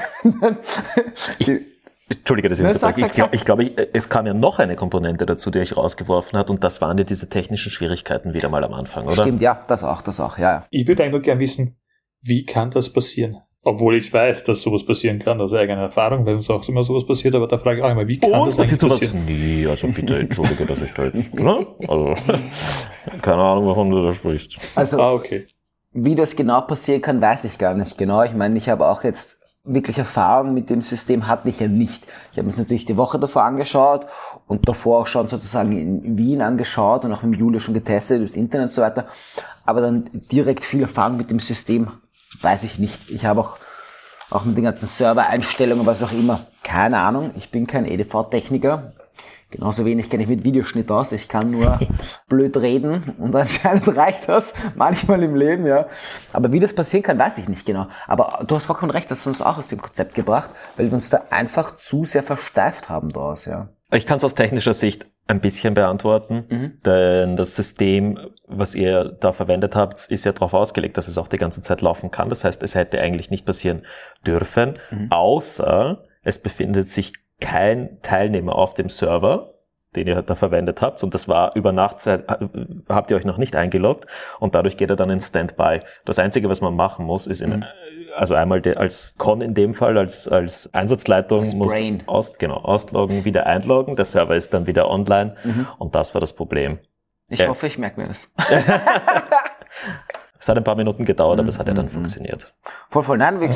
Entschuldige, dass ich Ne, unterbreche. sag, Ich sag, glaube, ich glaub, ich, es kam ja noch eine Komponente dazu, die euch rausgeworfen hat, und das waren ja diese technischen Schwierigkeiten wieder mal am Anfang, oder? Stimmt, ja, das auch, das auch, ja, ja. Ich würde eigentlich nur gerne wissen, wie kann das passieren? Obwohl ich weiß, dass sowas passieren kann, aus eigener Erfahrung, weil uns auch immer sowas passiert, aber da frage ich auch immer, wie kann Und das passiert eigentlich sowas? passieren? Nee, also bitte, entschuldige, dass ich da jetzt, ne? Also, keine Ahnung, wovon du da sprichst. Also, Ah, okay. wie das genau passieren kann, weiß ich gar nicht genau. Ich meine, ich habe auch jetzt wirklich Erfahrung mit dem System hatte ich ja nicht. Ich habe mir es natürlich die Woche davor angeschaut und davor auch schon sozusagen in Wien angeschaut und auch mit Julia schon getestet, übers Internet und so weiter. Aber dann direkt viel Erfahrung mit dem System weiß ich nicht. Ich habe auch, auch mit den ganzen Server-Einstellungen, was auch immer, keine Ahnung. Ich bin kein E D V-Techniker. Genauso wenig kenne ich mit Videoschnitt aus. Ich kann nur blöd reden und anscheinend reicht das manchmal im Leben, ja. Aber wie das passieren kann, weiß ich nicht genau. Aber du hast vollkommen recht, das hat uns auch aus dem Konzept gebracht, weil wir uns da einfach zu sehr versteift haben draus, ja. Ich kann es aus technischer Sicht ein bisschen beantworten, Mhm. denn das System, was ihr da verwendet habt, ist ja darauf ausgelegt, dass es auch die ganze Zeit laufen kann. Das heißt, es hätte eigentlich nicht passieren dürfen, Mhm. außer es befindet sich kein Teilnehmer auf dem Server, den ihr da verwendet habt, und das war über Nacht, habt ihr euch noch nicht eingeloggt, und dadurch geht er dann in Standby. Das Einzige, was man machen muss, ist in, Mhm. also einmal de, als Con in dem Fall, als, als Einsatzleitung Als muss Brain. aus, genau, ausloggen, wieder einloggen, der Server ist dann wieder online, Mhm. und das war das Problem. Ich Ja. hoffe, ich merke mir das. Es hat ein paar Minuten gedauert, aber es hat ja dann Mhm. funktioniert. Voll, voll. Nein, wie gesagt,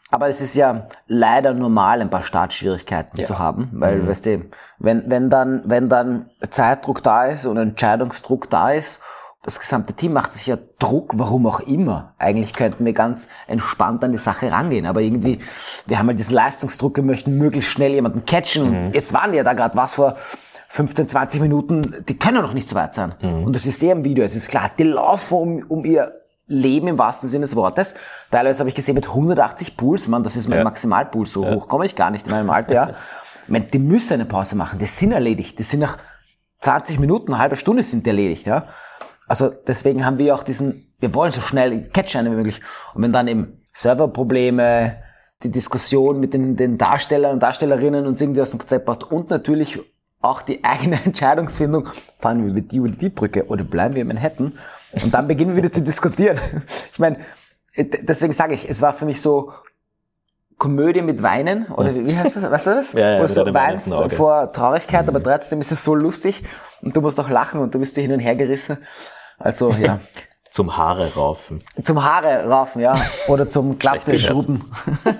Aber es ist ja leider normal, ein paar Startschwierigkeiten Ja. zu haben, weil, Mhm. weißt du, wenn, wenn dann, wenn dann Zeitdruck da ist und Entscheidungsdruck da ist, das gesamte Team macht sich ja Druck, warum auch immer. Eigentlich könnten wir ganz entspannt an die Sache rangehen, aber irgendwie, wir haben halt diesen Leistungsdruck, wir möchten möglichst schnell jemanden catchen. Mhm. Jetzt waren die ja da gerade was vor fünfzehn, zwanzig Minuten, die können noch nicht so weit sein. Mhm. Und das ist eh im Video, es ist klar, die laufen um, um ihr Leben im wahrsten Sinne des Wortes. Teilweise habe ich gesehen mit hundertachtzig Puls, Mann, das ist mein ja. Maximalpuls, so ja. hoch komme ich gar nicht in meinem Alter, ja. Ich meine, die müssen eine Pause machen, die sind erledigt, die sind nach zwanzig Minuten, eine halbe Stunde sind die erledigt, ja. Also deswegen haben wir auch diesen, wir wollen so schnell catchen wie möglich. Und wenn dann eben Serverprobleme, die Diskussion mit den, den Darstellern und Darstellerinnen und irgendwie aus dem Konzept braucht und natürlich auch die eigene Entscheidungsfindung, fahren wir über die oder die Brücke oder bleiben wir in Manhattan? Und dann beginnen wir wieder zu diskutieren. Ich meine, deswegen sage ich, es war für mich so Komödie mit Weinen, oder wie heißt das? Weißt du das? Ja, ja, Wo du mit so weinst Auge. vor Traurigkeit, Mhm. aber trotzdem ist es so lustig und du musst auch lachen und du bist hin und her gerissen. Also, ja. Zum Haare raufen. Zum Haare raufen, ja. Oder zum Glatze Schlechter Scherz. schrubben.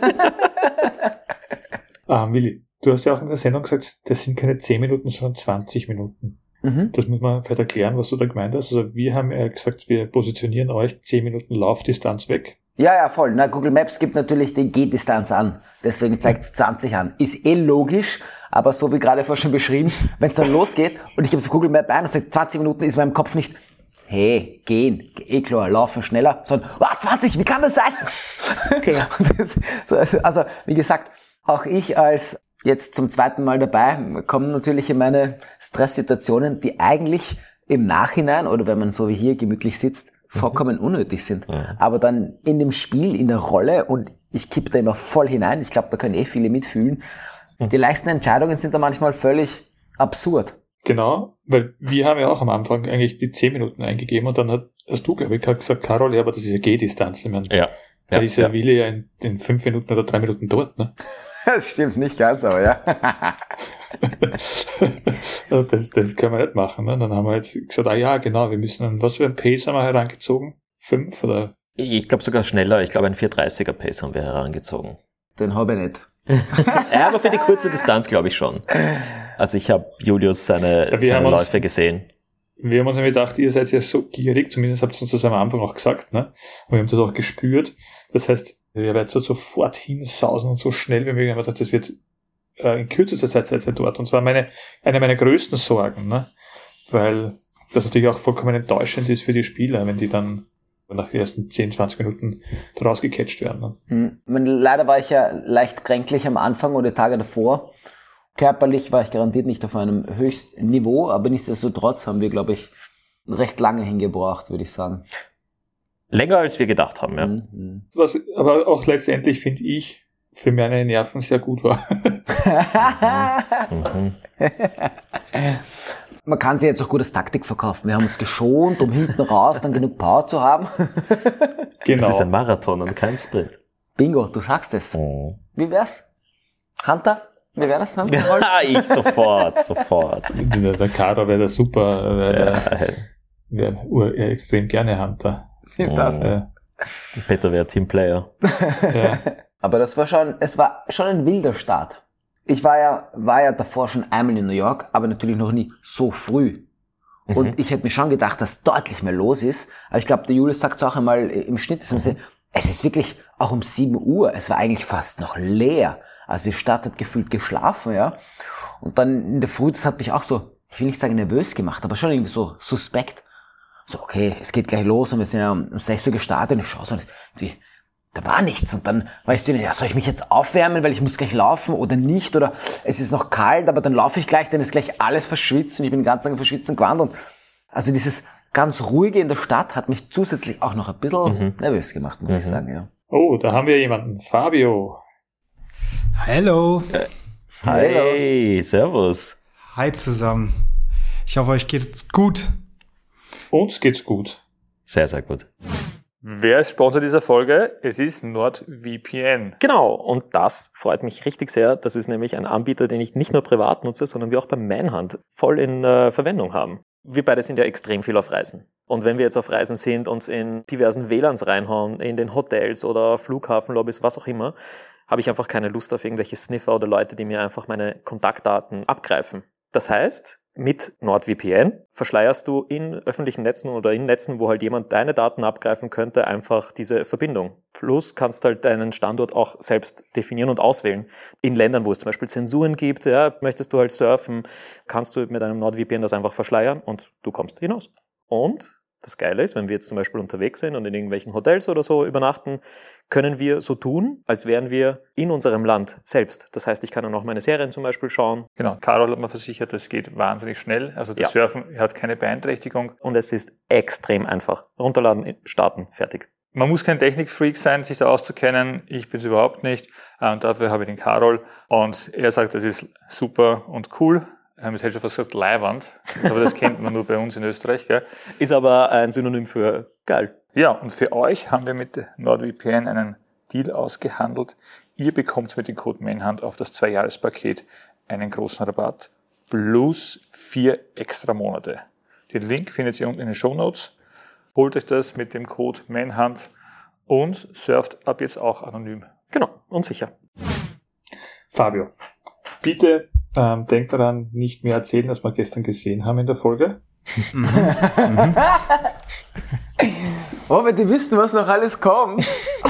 Ah, Willi, du hast ja auch in der Sendung gesagt, das sind keine zehn Minuten, sondern zwanzig Minuten. Mhm. Das muss man vielleicht erklären, was du da gemeint hast. Also wir haben ja gesagt, wir positionieren euch zehn Minuten Laufdistanz weg. Ja, ja, voll. Na, Google Maps gibt natürlich die Gehdistanz an. Deswegen zeigt es zwanzig an. Ist eh logisch, aber so wie gerade vorhin schon beschrieben, wenn es dann losgeht und ich gebe so Google Map ein und sage zwanzig Minuten, ist in meinem Kopf nicht, hey, gehen, eh klar, laufen schneller, sondern, ah, zwanzig, wie kann das sein? Genau. Und das, so, also, also, wie gesagt, auch ich als jetzt zum zweiten Mal dabei, komme natürlich in meine Stresssituationen, die eigentlich im Nachhinein oder wenn man so wie hier gemütlich sitzt, vollkommen unnötig sind. Mhm. Aber dann in dem Spiel, in der Rolle und ich kippe da immer voll hinein, ich glaube, da können eh viele mitfühlen, Mhm. die letzten Entscheidungen sind da manchmal völlig absurd. Genau, weil wir haben ja auch am Anfang eigentlich die zehn Minuten eingegeben und dann hat, hast du, glaube ich, gesagt, Carol, ja, aber das ist ja Gehdistanz. Ich meine, Ja. da ja, ist ja, ja. Willi ja in, in fünf Minuten oder drei Minuten dort, ne? Das stimmt nicht ganz, aber ja. Also das, das können wir nicht machen, ne? Dann haben wir halt gesagt, ah ja, genau, wir müssen, einen- was für ein Pace haben wir herangezogen? Fünf oder? Ich glaube sogar schneller. Ich glaube, ein vier dreißiger Pace haben wir herangezogen. Den habe ich nicht. Ja, aber für die kurze Distanz glaube ich schon. Also ich habe Julius seine, Ja, wir seine haben uns- Läufe gesehen. Wir haben uns nämlich gedacht, ihr seid ja so gierig, zumindest habt ihr uns das am Anfang auch gesagt, ne? Und wir haben das auch gespürt. Das heißt, ihr werdet so sofort hinsausen und so schnell wie möglich. Ich habe gedacht, das wird äh, in kürzester Zeit seid ihr dort. Und zwar meine, eine meiner größten Sorgen, ne? Weil das natürlich auch vollkommen enttäuschend ist für die Spieler, wenn die dann nach den ersten zehn, zwanzig Minuten da rausgecatcht werden. Ne? Hm. Ich meine, leider war ich ja leicht kränklich am Anfang oder Tage davor. Körperlich war ich garantiert nicht auf einem höchsten Niveau, aber nichtsdestotrotz haben wir, glaube ich, recht lange hingebracht, würde ich sagen. Länger als wir gedacht haben, ja. Mhm. Was aber auch letztendlich, finde ich, für meine Nerven sehr gut war. Mhm. Man kann sie jetzt auch gut als Taktik verkaufen. Wir haben uns geschont, um hinten raus dann genug Power zu haben. Genau. Das ist ein Marathon und kein Sprint. Bingo, du sagst es. Mhm. Wie wär's? Hunter? Wie wär das? Hunter? Ja, ich sofort, sofort. Der, der Caro wäre der super, wäre Ja, wär, wär, wär extrem gerne Hunter. Das. Äh, Peter wäre Teamplayer. ja. Aber das war schon, es war schon ein wilder Start. Ich war ja, war ja davor schon einmal in New York, aber natürlich noch nie so früh. Und Mhm. ich hätte mir schon gedacht, dass deutlich mehr los ist. Aber ich glaube, der Julius sagt es auch einmal im Schnitt, dass mhm. es ist wirklich auch um sieben Uhr. Es war eigentlich fast noch leer. Also die Stadt hat gefühlt geschlafen, ja. Und dann in der Früh, das hat mich auch so, ich will nicht sagen nervös gemacht, aber schon irgendwie so suspekt. So, okay, es geht gleich los und wir sind ja um sechs Uhr gestartet und ich schaue so, wie, da war nichts. Und dann war ich so, ja, soll ich mich jetzt aufwärmen, weil ich muss gleich laufen oder nicht? Oder es ist noch kalt, aber dann laufe ich gleich, dann ist gleich alles verschwitzt und ich bin ganz lange verschwitzt und gewandert. Also dieses ganz ruhige in der Stadt hat mich zusätzlich auch noch ein bisschen Mhm. nervös gemacht, muss Mhm. ich sagen, ja. Oh, da haben wir jemanden. Fabio. Hallo. Hey, servus. Hi zusammen. Ich hoffe, euch geht's gut. Uns geht's gut. Sehr, sehr gut. Wer ist Sponsor dieser Folge? Es ist NordVPN. Genau, und das freut mich richtig sehr. Das ist nämlich ein Anbieter, den ich nicht nur privat nutze, sondern wir auch beim Manhunt voll in äh, Verwendung haben. Wir beide sind ja extrem viel auf Reisen. Und wenn wir jetzt auf Reisen sind, uns in diversen W L A Ns reinhauen, in den Hotels oder Flughafenlobbys, was auch immer, habe ich einfach keine Lust auf irgendwelche Sniffer oder Leute, die mir einfach meine Kontaktdaten abgreifen. Das heißt, mit NordVPN verschleierst du in öffentlichen Netzen oder in Netzen, wo halt jemand deine Daten abgreifen könnte, einfach diese Verbindung. Plus kannst halt deinen Standort auch selbst definieren und auswählen. In Ländern, wo es zum Beispiel Zensuren gibt, ja, möchtest du halt surfen, kannst du mit einem NordVPN das einfach verschleiern und du kommst hinaus. Und das Geile ist, wenn wir jetzt zum Beispiel unterwegs sind und in irgendwelchen Hotels oder so übernachten, können wir so tun, als wären wir in unserem Land selbst. Das heißt, ich kann dann auch meine Serien zum Beispiel schauen. Genau, Carol hat mir versichert, das geht wahnsinnig schnell. Also das Ja. Surfen hat keine Beeinträchtigung. Und es ist extrem einfach. Runterladen, starten, fertig. Man muss kein Technikfreak sein, sich da auszukennen. Ich bin es überhaupt nicht. Und dafür habe ich den Carol. Und er sagt, das ist super und cool. Jetzt hätte ich schon fast gesagt, Leiwand. Aber das kennt man nur bei uns in Österreich. Gell? Ist aber ein Synonym für geil. Ja, und für euch haben wir mit NordVPN einen Deal ausgehandelt. Ihr bekommt mit dem Code Manhunt auf das Zwei-Jahres-Paket einen großen Rabatt plus vier extra Monate. Den Link findet ihr unten in den Shownotes. Holt euch das mit dem Code Manhunt und surft ab jetzt auch anonym. Genau, und sicher. Fabio, bitte ähm, denkt daran, nicht mehr erzählen, was wir gestern gesehen haben in der Folge. Oh, wenn die wüssten, was noch alles kommt.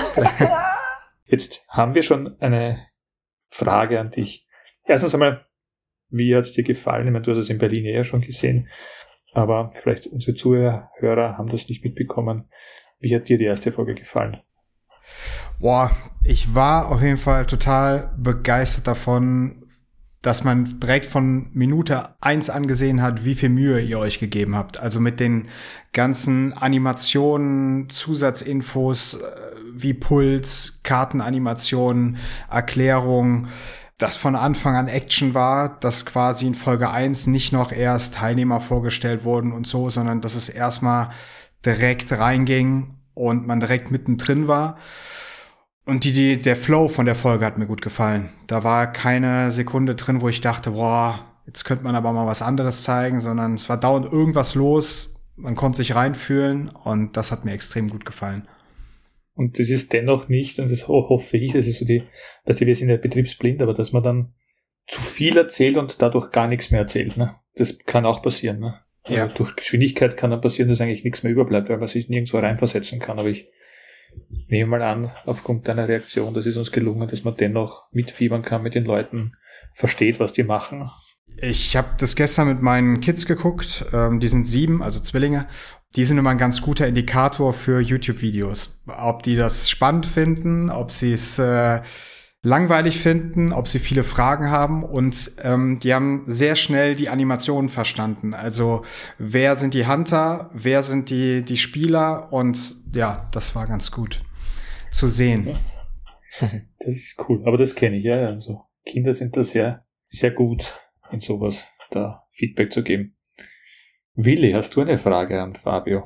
Jetzt haben wir schon eine Frage an dich. Erstens einmal, wie hat es dir gefallen? Ich meine, du hast es in Berlin eher schon gesehen, aber vielleicht unsere Zuhörer haben das nicht mitbekommen. Wie hat dir die erste Folge gefallen? Boah, ich war auf jeden Fall total begeistert davon, dass man direkt von Minute eins angesehen hat, wie viel Mühe ihr euch gegeben habt. Also mit den ganzen Animationen, Zusatzinfos äh, wie Puls, Kartenanimationen, Erklärungen, dass von Anfang an Action war, dass quasi in Folge eins nicht noch erst Teilnehmer vorgestellt wurden und so, sondern dass es erstmal direkt reinging und man direkt mittendrin war. Und die, die, der Flow von der Folge hat mir gut gefallen. Da war keine Sekunde drin, wo ich dachte, boah, jetzt könnte man aber mal was anderes zeigen, sondern es war dauernd irgendwas los. Man konnte sich reinfühlen und das hat mir extrem gut gefallen. Und das ist dennoch nicht, und das hoffe ich, das ist so die, dass wir sind ja betriebsblind, aber dass man dann zu viel erzählt und dadurch gar nichts mehr erzählt, ne? Das kann auch passieren, ne? Also Ja. durch Geschwindigkeit kann dann passieren, dass eigentlich nichts mehr überbleibt, weil man sich nirgendwo reinversetzen kann, aber ich nehme mal an, aufgrund deiner Reaktion, das ist uns gelungen, dass man dennoch mitfiebern kann mit den Leuten, versteht, was die machen. Ich habe das gestern mit meinen Kids geguckt, ähm, die sind sieben, also Zwillinge. Die sind immer ein ganz guter Indikator für YouTube-Videos. Ob die das spannend finden, ob sie es äh, langweilig finden, ob sie viele Fragen haben. Und ähm, die haben sehr schnell die Animationen verstanden. Also wer sind die Hunter, wer sind die, die Spieler? Und ja, das war ganz gut zu sehen. Das ist cool, aber das kenne ich, ja. Also Kinder sind da sehr, sehr gut in sowas, da Feedback zu geben. Willi, hast du eine Frage an Fabio?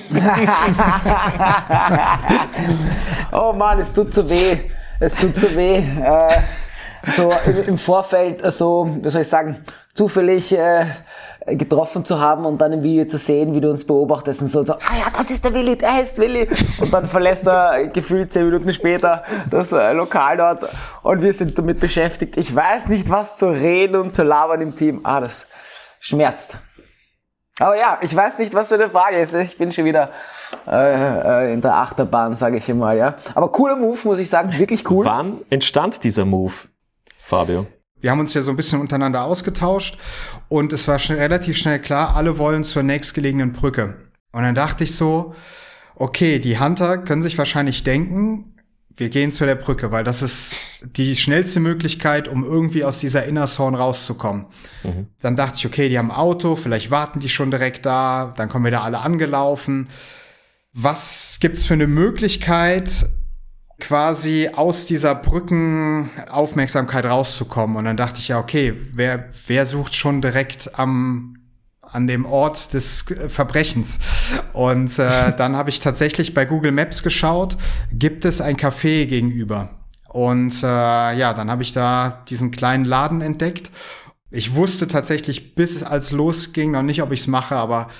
Oh Mann, es tut so weh. Es tut so weh. Äh, so im, im Vorfeld, so, wie soll ich sagen, zufällig äh, getroffen zu haben und dann im Video zu sehen, wie du uns beobachtest und so, und so, ah ja, das ist der Willi, der heißt Willi. Und dann verlässt er gefühlt zehn Minuten später das äh, Lokal dort und wir sind damit beschäftigt. Ich weiß nicht, was zu reden und zu labern im Team. Ah, das schmerzt. Aber ja, ich weiß nicht, was für eine Frage ist. Ich bin schon wieder äh, in der Achterbahn, sage ich mal, ja. Aber cooler Move, muss ich sagen, wirklich cool. Wann entstand dieser Move, Fabio? Wir haben uns ja so ein bisschen untereinander ausgetauscht und es war schnell, relativ schnell klar, alle wollen zur nächstgelegenen Brücke. Und dann dachte ich so, okay, die Hunter können sich wahrscheinlich denken, wir gehen zu der Brücke, weil das ist die schnellste Möglichkeit, um irgendwie aus dieser Inner Zone rauszukommen. Mhm. Dann dachte ich, okay, die haben ein Auto, vielleicht warten die schon direkt da, dann kommen wir da alle angelaufen. Was gibt's für eine Möglichkeit, quasi aus dieser Brückenaufmerksamkeit rauszukommen? Und dann dachte ich, ja, okay, wer, wer sucht schon direkt am an dem Ort des Verbrechens. Und äh, dann habe ich tatsächlich bei Google Maps geschaut, gibt es ein Café gegenüber. Und äh, ja, dann habe ich da diesen kleinen Laden entdeckt. Ich wusste tatsächlich, bis es als losging, noch nicht, ob ich es mache, aber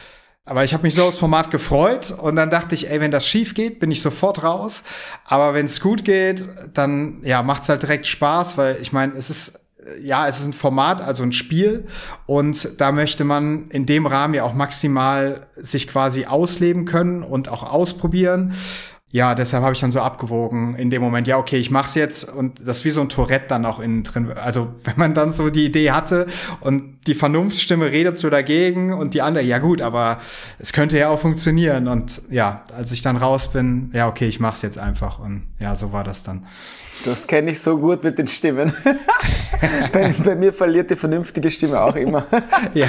Aber ich habe mich so aufs Format gefreut und dann dachte ich, ey, wenn das schief geht, bin ich sofort raus. Aber wenn es gut geht, dann ja, macht's halt direkt Spaß, weil ich meine, es ist ja, es ist ein Format, also ein Spiel und da möchte man in dem Rahmen ja auch maximal sich quasi ausleben können und auch ausprobieren. Ja, deshalb habe ich dann so abgewogen in dem Moment, ja, okay, ich mach's jetzt und das ist wie so ein Tourette dann auch innen drin. Also wenn man dann so die Idee hatte und die Vernunftstimme redet so dagegen und die andere, ja gut, aber es könnte ja auch funktionieren. Und ja, als ich dann raus bin, ja, okay, ich mach's jetzt einfach. Und ja, so war das dann. Das kenne ich so gut mit den Stimmen. bei, bei mir verliert die vernünftige Stimme auch immer. Ja.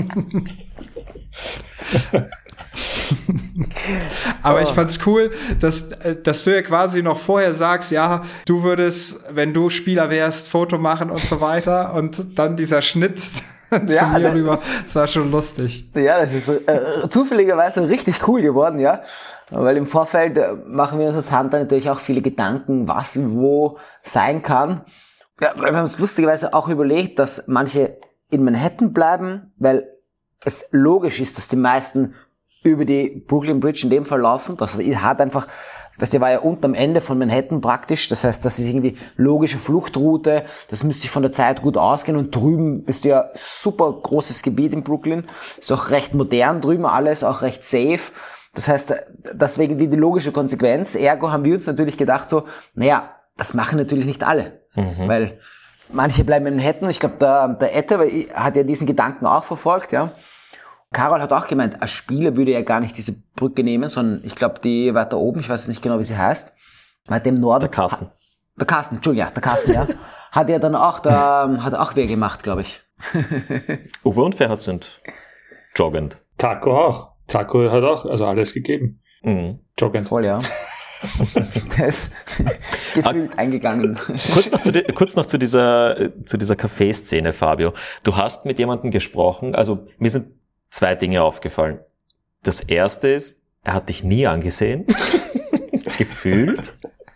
Aber oh. ich fand's cool, dass, dass du ja quasi noch vorher sagst, ja, du würdest, wenn du Spieler wärst, Foto machen und so weiter und dann dieser Schnitt zu ja, mir rüber, das war schon lustig. Ja, das ist äh, zufälligerweise richtig cool geworden, ja, weil im Vorfeld äh, machen wir uns als Hunter natürlich auch viele Gedanken, was wo sein kann. Ja, wir haben uns lustigerweise auch überlegt, dass manche in Manhattan bleiben, weil es logisch ist, dass die meisten über die Brooklyn Bridge in dem Fall laufen. Das hat einfach, das war ja unten am Ende von Manhattan praktisch. Das heißt, das ist irgendwie logische Fluchtroute. Das müsste sich von der Zeit gut ausgehen. Und drüben ist ja super großes Gebiet in Brooklyn. Ist auch recht modern drüben alles, auch recht safe. Das heißt, deswegen die, die logische Konsequenz. Ergo haben wir uns natürlich gedacht so, naja, das machen natürlich nicht alle. Mhm. Weil manche bleiben in Manhattan. Ich glaube, der, der Ette hat ja diesen Gedanken auch verfolgt, ja. Carol hat auch gemeint, als Spieler würde er gar nicht diese Brücke nehmen, sondern ich glaube, die weiter oben, ich weiß nicht genau, wie sie heißt, weiter im Norden. Der Carsten. Ha, der Carsten, Entschuldigung, ja, der Carsten, ja. Hat er dann auch, da, hat auch wer gemacht, glaube ich. Uwe und Ferhat sind joggend. Taco auch. Taco hat auch, also alles gegeben. Mhm. Joggend. Voll, ja. Der ist gefühlt eingegangen. Kurz noch, zu, kurz noch zu dieser, zu dieser Café-Szene, Fabio. Du hast mit jemandem gesprochen, also mir sind zwei Dinge aufgefallen. Das erste ist, er hat dich nie angesehen. Gefühlt.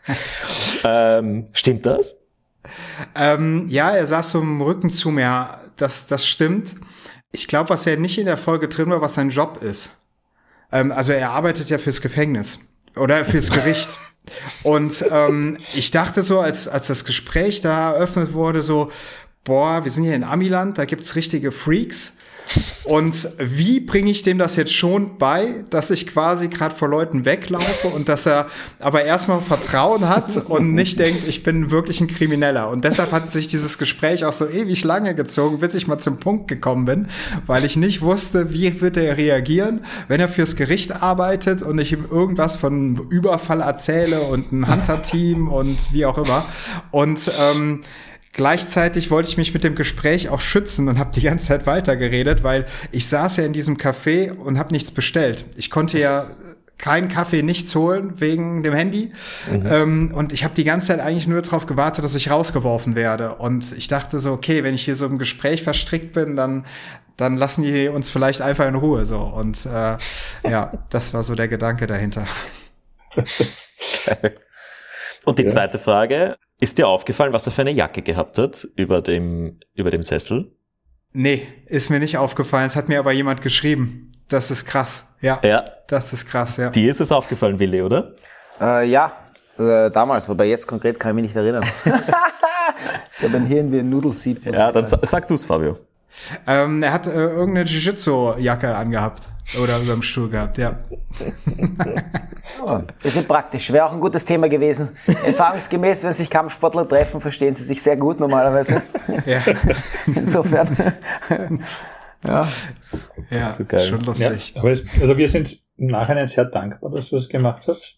ähm, stimmt das? Ähm, ja, er saß so im Rücken zu mir. Das, das stimmt. Ich glaube, was ja nicht in der Folge drin war, was sein Job ist. Ähm, also er arbeitet ja fürs Gefängnis. Oder fürs Gericht. Und ähm, ich dachte so, als als das Gespräch da eröffnet wurde, so, boah, wir sind hier in Amiland, da gibt's richtige Freaks. Und wie bringe ich dem das jetzt schon bei, dass ich quasi gerade vor Leuten weglaufe und dass er aber erstmal Vertrauen hat und nicht denkt, ich bin wirklich ein Krimineller. Und deshalb hat sich dieses Gespräch auch so ewig lange gezogen, bis ich mal zum Punkt gekommen bin, weil ich nicht wusste, wie wird er reagieren, wenn er fürs Gericht arbeitet und ich ihm irgendwas von Überfall erzähle und ein Hunter-Team und wie auch immer. Und ähm, gleichzeitig wollte ich mich mit dem Gespräch auch schützen und habe die ganze Zeit weitergeredet, weil ich saß ja in diesem Café und habe nichts bestellt. Ich konnte ja keinen Kaffee, nichts holen wegen dem Handy. Mhm. Ähm, und ich habe die ganze Zeit eigentlich nur darauf gewartet, dass ich rausgeworfen werde. Und ich dachte so, okay, wenn ich hier so im Gespräch verstrickt bin, dann dann lassen die uns vielleicht einfach in Ruhe. So. Und äh, ja, das war so der Gedanke dahinter. Und die ja. zweite Frage, ist dir aufgefallen, was er für eine Jacke gehabt hat über dem, über dem Sessel? Nee, ist mir nicht aufgefallen. Es hat mir aber jemand geschrieben. Das ist krass. Ja, ja. Das ist krass, ja. Dir ist es aufgefallen, Willi, oder? Äh, ja, äh, damals, wobei jetzt konkret kann ich mich nicht erinnern. Ich habe ein Hirn wie ein Nudelsieb. Ja, dann sagen. Sag du es, Fabio. Ähm, er hat äh, irgendeine Jiu-Jitsu-Jacke angehabt. Oder über dem Stuhl gehabt, ja. Oh, ist ja praktisch. Wäre auch ein gutes Thema gewesen. Erfahrungsgemäß, wenn sich Kampfsportler treffen, verstehen sie sich sehr gut normalerweise. Ja. Insofern. Ja. Ja, so geil. Schon lustig. Ja, aber es, also wir sind im Nachhinein sehr dankbar, dass du das gemacht hast.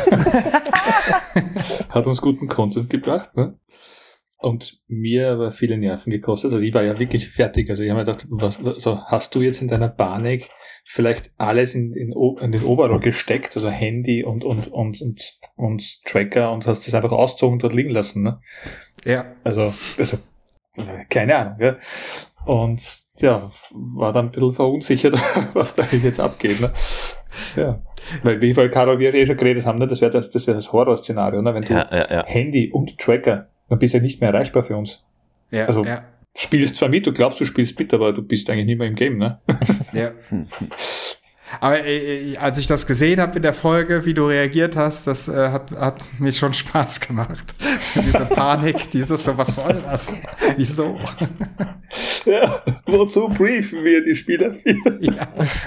Hat uns guten Content gebracht, ne? Und mir aber viele Nerven gekostet. Also ich war ja wirklich fertig. Also ich habe mir gedacht, was, also hast du jetzt in deiner Panik vielleicht alles in, in, in den Overall gesteckt, also Handy und und und und und Tracker, und hast das einfach ausgezogen und dort liegen lassen, ne? Ja. Also, also keine Ahnung, ja. Und ja, war dann ein bisschen verunsichert, was da jetzt abgeht, ne? Ja. Weil, wie vorhin Carol, wir eh schon geredet haben, ne, das wäre das, das, wär das Horrorszenario, ne? Wenn du ja, ja, ja. Handy und Tracker, dann bist du ja nicht mehr erreichbar für uns. Ja, also, ja. Spielst zwar mit, du glaubst, du spielst mit, aber du bist eigentlich nicht mehr im Game, ne? Ja. Aber äh, als ich das gesehen habe in der Folge, wie du reagiert hast, das äh, hat, hat mich schon Spaß gemacht. Diese Panik, dieses so, was soll das? Wieso? Ja, wozu briefen wir die Spieler für? Ja.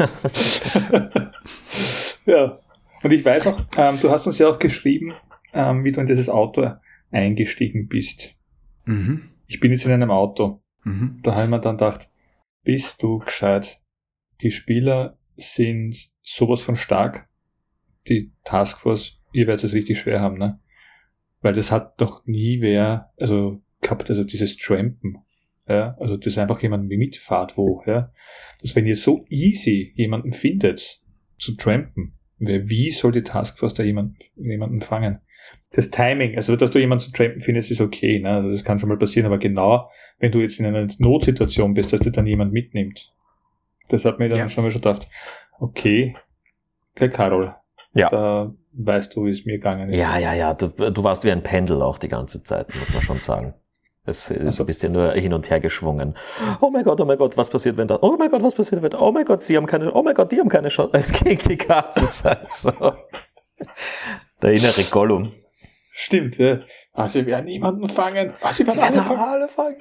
Ja. Und ich weiß auch, ähm, du hast uns ja auch geschrieben, ähm, wie du in dieses Auto eingestiegen bist. Mhm. Ich bin jetzt in einem Auto. Mhm. Da habe ich mir dann gedacht, bist du gescheit? Die Spieler sind sowas von stark. Die Taskforce, ihr werdet es richtig schwer haben, ne? Weil das hat doch nie wer, also gehabt, also dieses Trampen. Ja, also das ist einfach jemand wie mitfahrt wo, ja. Dass wenn ihr so easy jemanden findet, zu trampen, wie soll die Taskforce da jemanden, jemanden fangen? Das Timing, also dass du jemanden zu trampen findest, ist okay, ne? Also das kann schon mal passieren, aber genau, wenn du jetzt in einer Notsituation bist, dass dir dann jemand mitnimmt. Das hat mir dann Ja. schon mal schon gedacht, okay, okay, Carol, Ja. da weißt du, wie es mir gegangen ist. Ja, ja, ja, du, du warst wie ein Pendel auch die ganze Zeit, muss man schon sagen. Es, Also- du bist ja nur hin und her geschwungen. Oh mein Gott, oh mein Gott, was passiert, wenn da, oh mein Gott, was passiert, wenn da, oh mein Gott, sie haben keine, oh mein Gott, die haben keine Chance. Es ging die ganze Zeit so. Der innere Gollum. Stimmt, ja. Ah, sie werden niemanden fangen. Ah, sie werden alle fangen. alle fangen.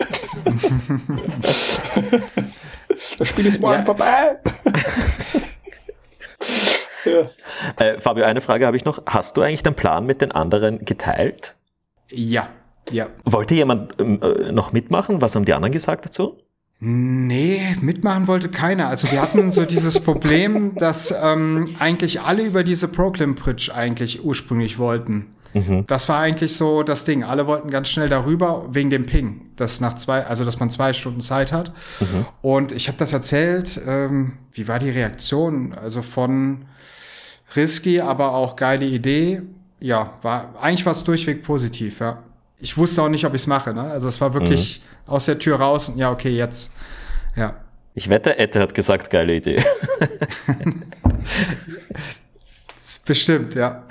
Das Spiel ist morgen vorbei. Ja. Äh, Fabio, eine Frage habe ich noch. Hast du eigentlich den Plan mit den anderen geteilt? Ja, ja. Wollte jemand ähm, äh, noch mitmachen? Was haben die anderen gesagt dazu? Nee, mitmachen wollte keiner. Also wir hatten so dieses Problem, dass ähm, eigentlich alle über diese Proclaim Bridge eigentlich ursprünglich wollten. Mhm. Das war eigentlich so das Ding. Alle wollten ganz schnell darüber wegen dem Ping, dass nach zwei, also dass man zwei Stunden Zeit hat. Mhm. Und ich habe das erzählt. Ähm, wie war die Reaktion? Also von risky, aber auch geile Idee. Ja, war eigentlich war es durchweg positiv. Ja, ich wusste auch nicht, ob ich es mache. Ne? Also es war wirklich mhm. aus der Tür raus und ja, okay, jetzt. Ja. Ich wette, Ette hat gesagt, geile Idee. Bestimmt, ja.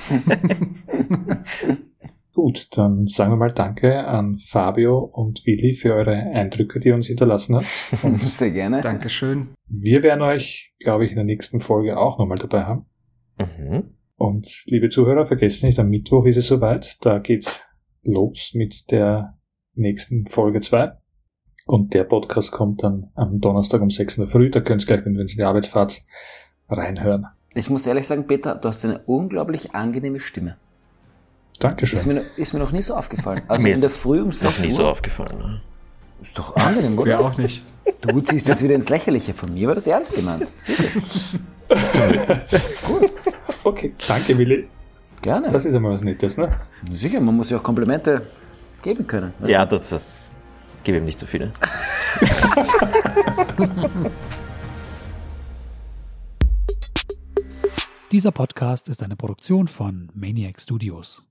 Gut, dann sagen wir mal Danke an Fabio und Willi für eure Eindrücke, die ihr uns hinterlassen habt. Und Sehr gerne. Dankeschön. wir werden euch, glaube ich, in der nächsten Folge auch nochmal dabei haben. Mhm. Und liebe Zuhörer, vergesst nicht, am Mittwoch ist es soweit. Da geht's los mit der nächsten Folge zwei. Und der Podcast kommt dann am Donnerstag um sechs in der Früh. Da könnt ihr gleich, wenn ihr in die Arbeit fahrt, reinhören. Ich muss ehrlich sagen, Peter, du hast eine unglaublich angenehme Stimme. Dankeschön. Ist mir, ist mir noch nie so aufgefallen. Also Mir in der ist Früh um Noch sechs nie so Uhr. aufgefallen. Ne? Ist doch angenehm, Mir oder? auch nicht. Du ziehst das wieder ins Lächerliche. Von mir war das ernst gemeint. Okay, danke Willi. Gerne. Das ist einmal was Nettes, ne? Sicher, man muss ja auch Komplimente geben können. Weißt Ja, das, das gebe ihm nicht zu viele. Dieser Podcast ist eine Produktion von Maniac Studios.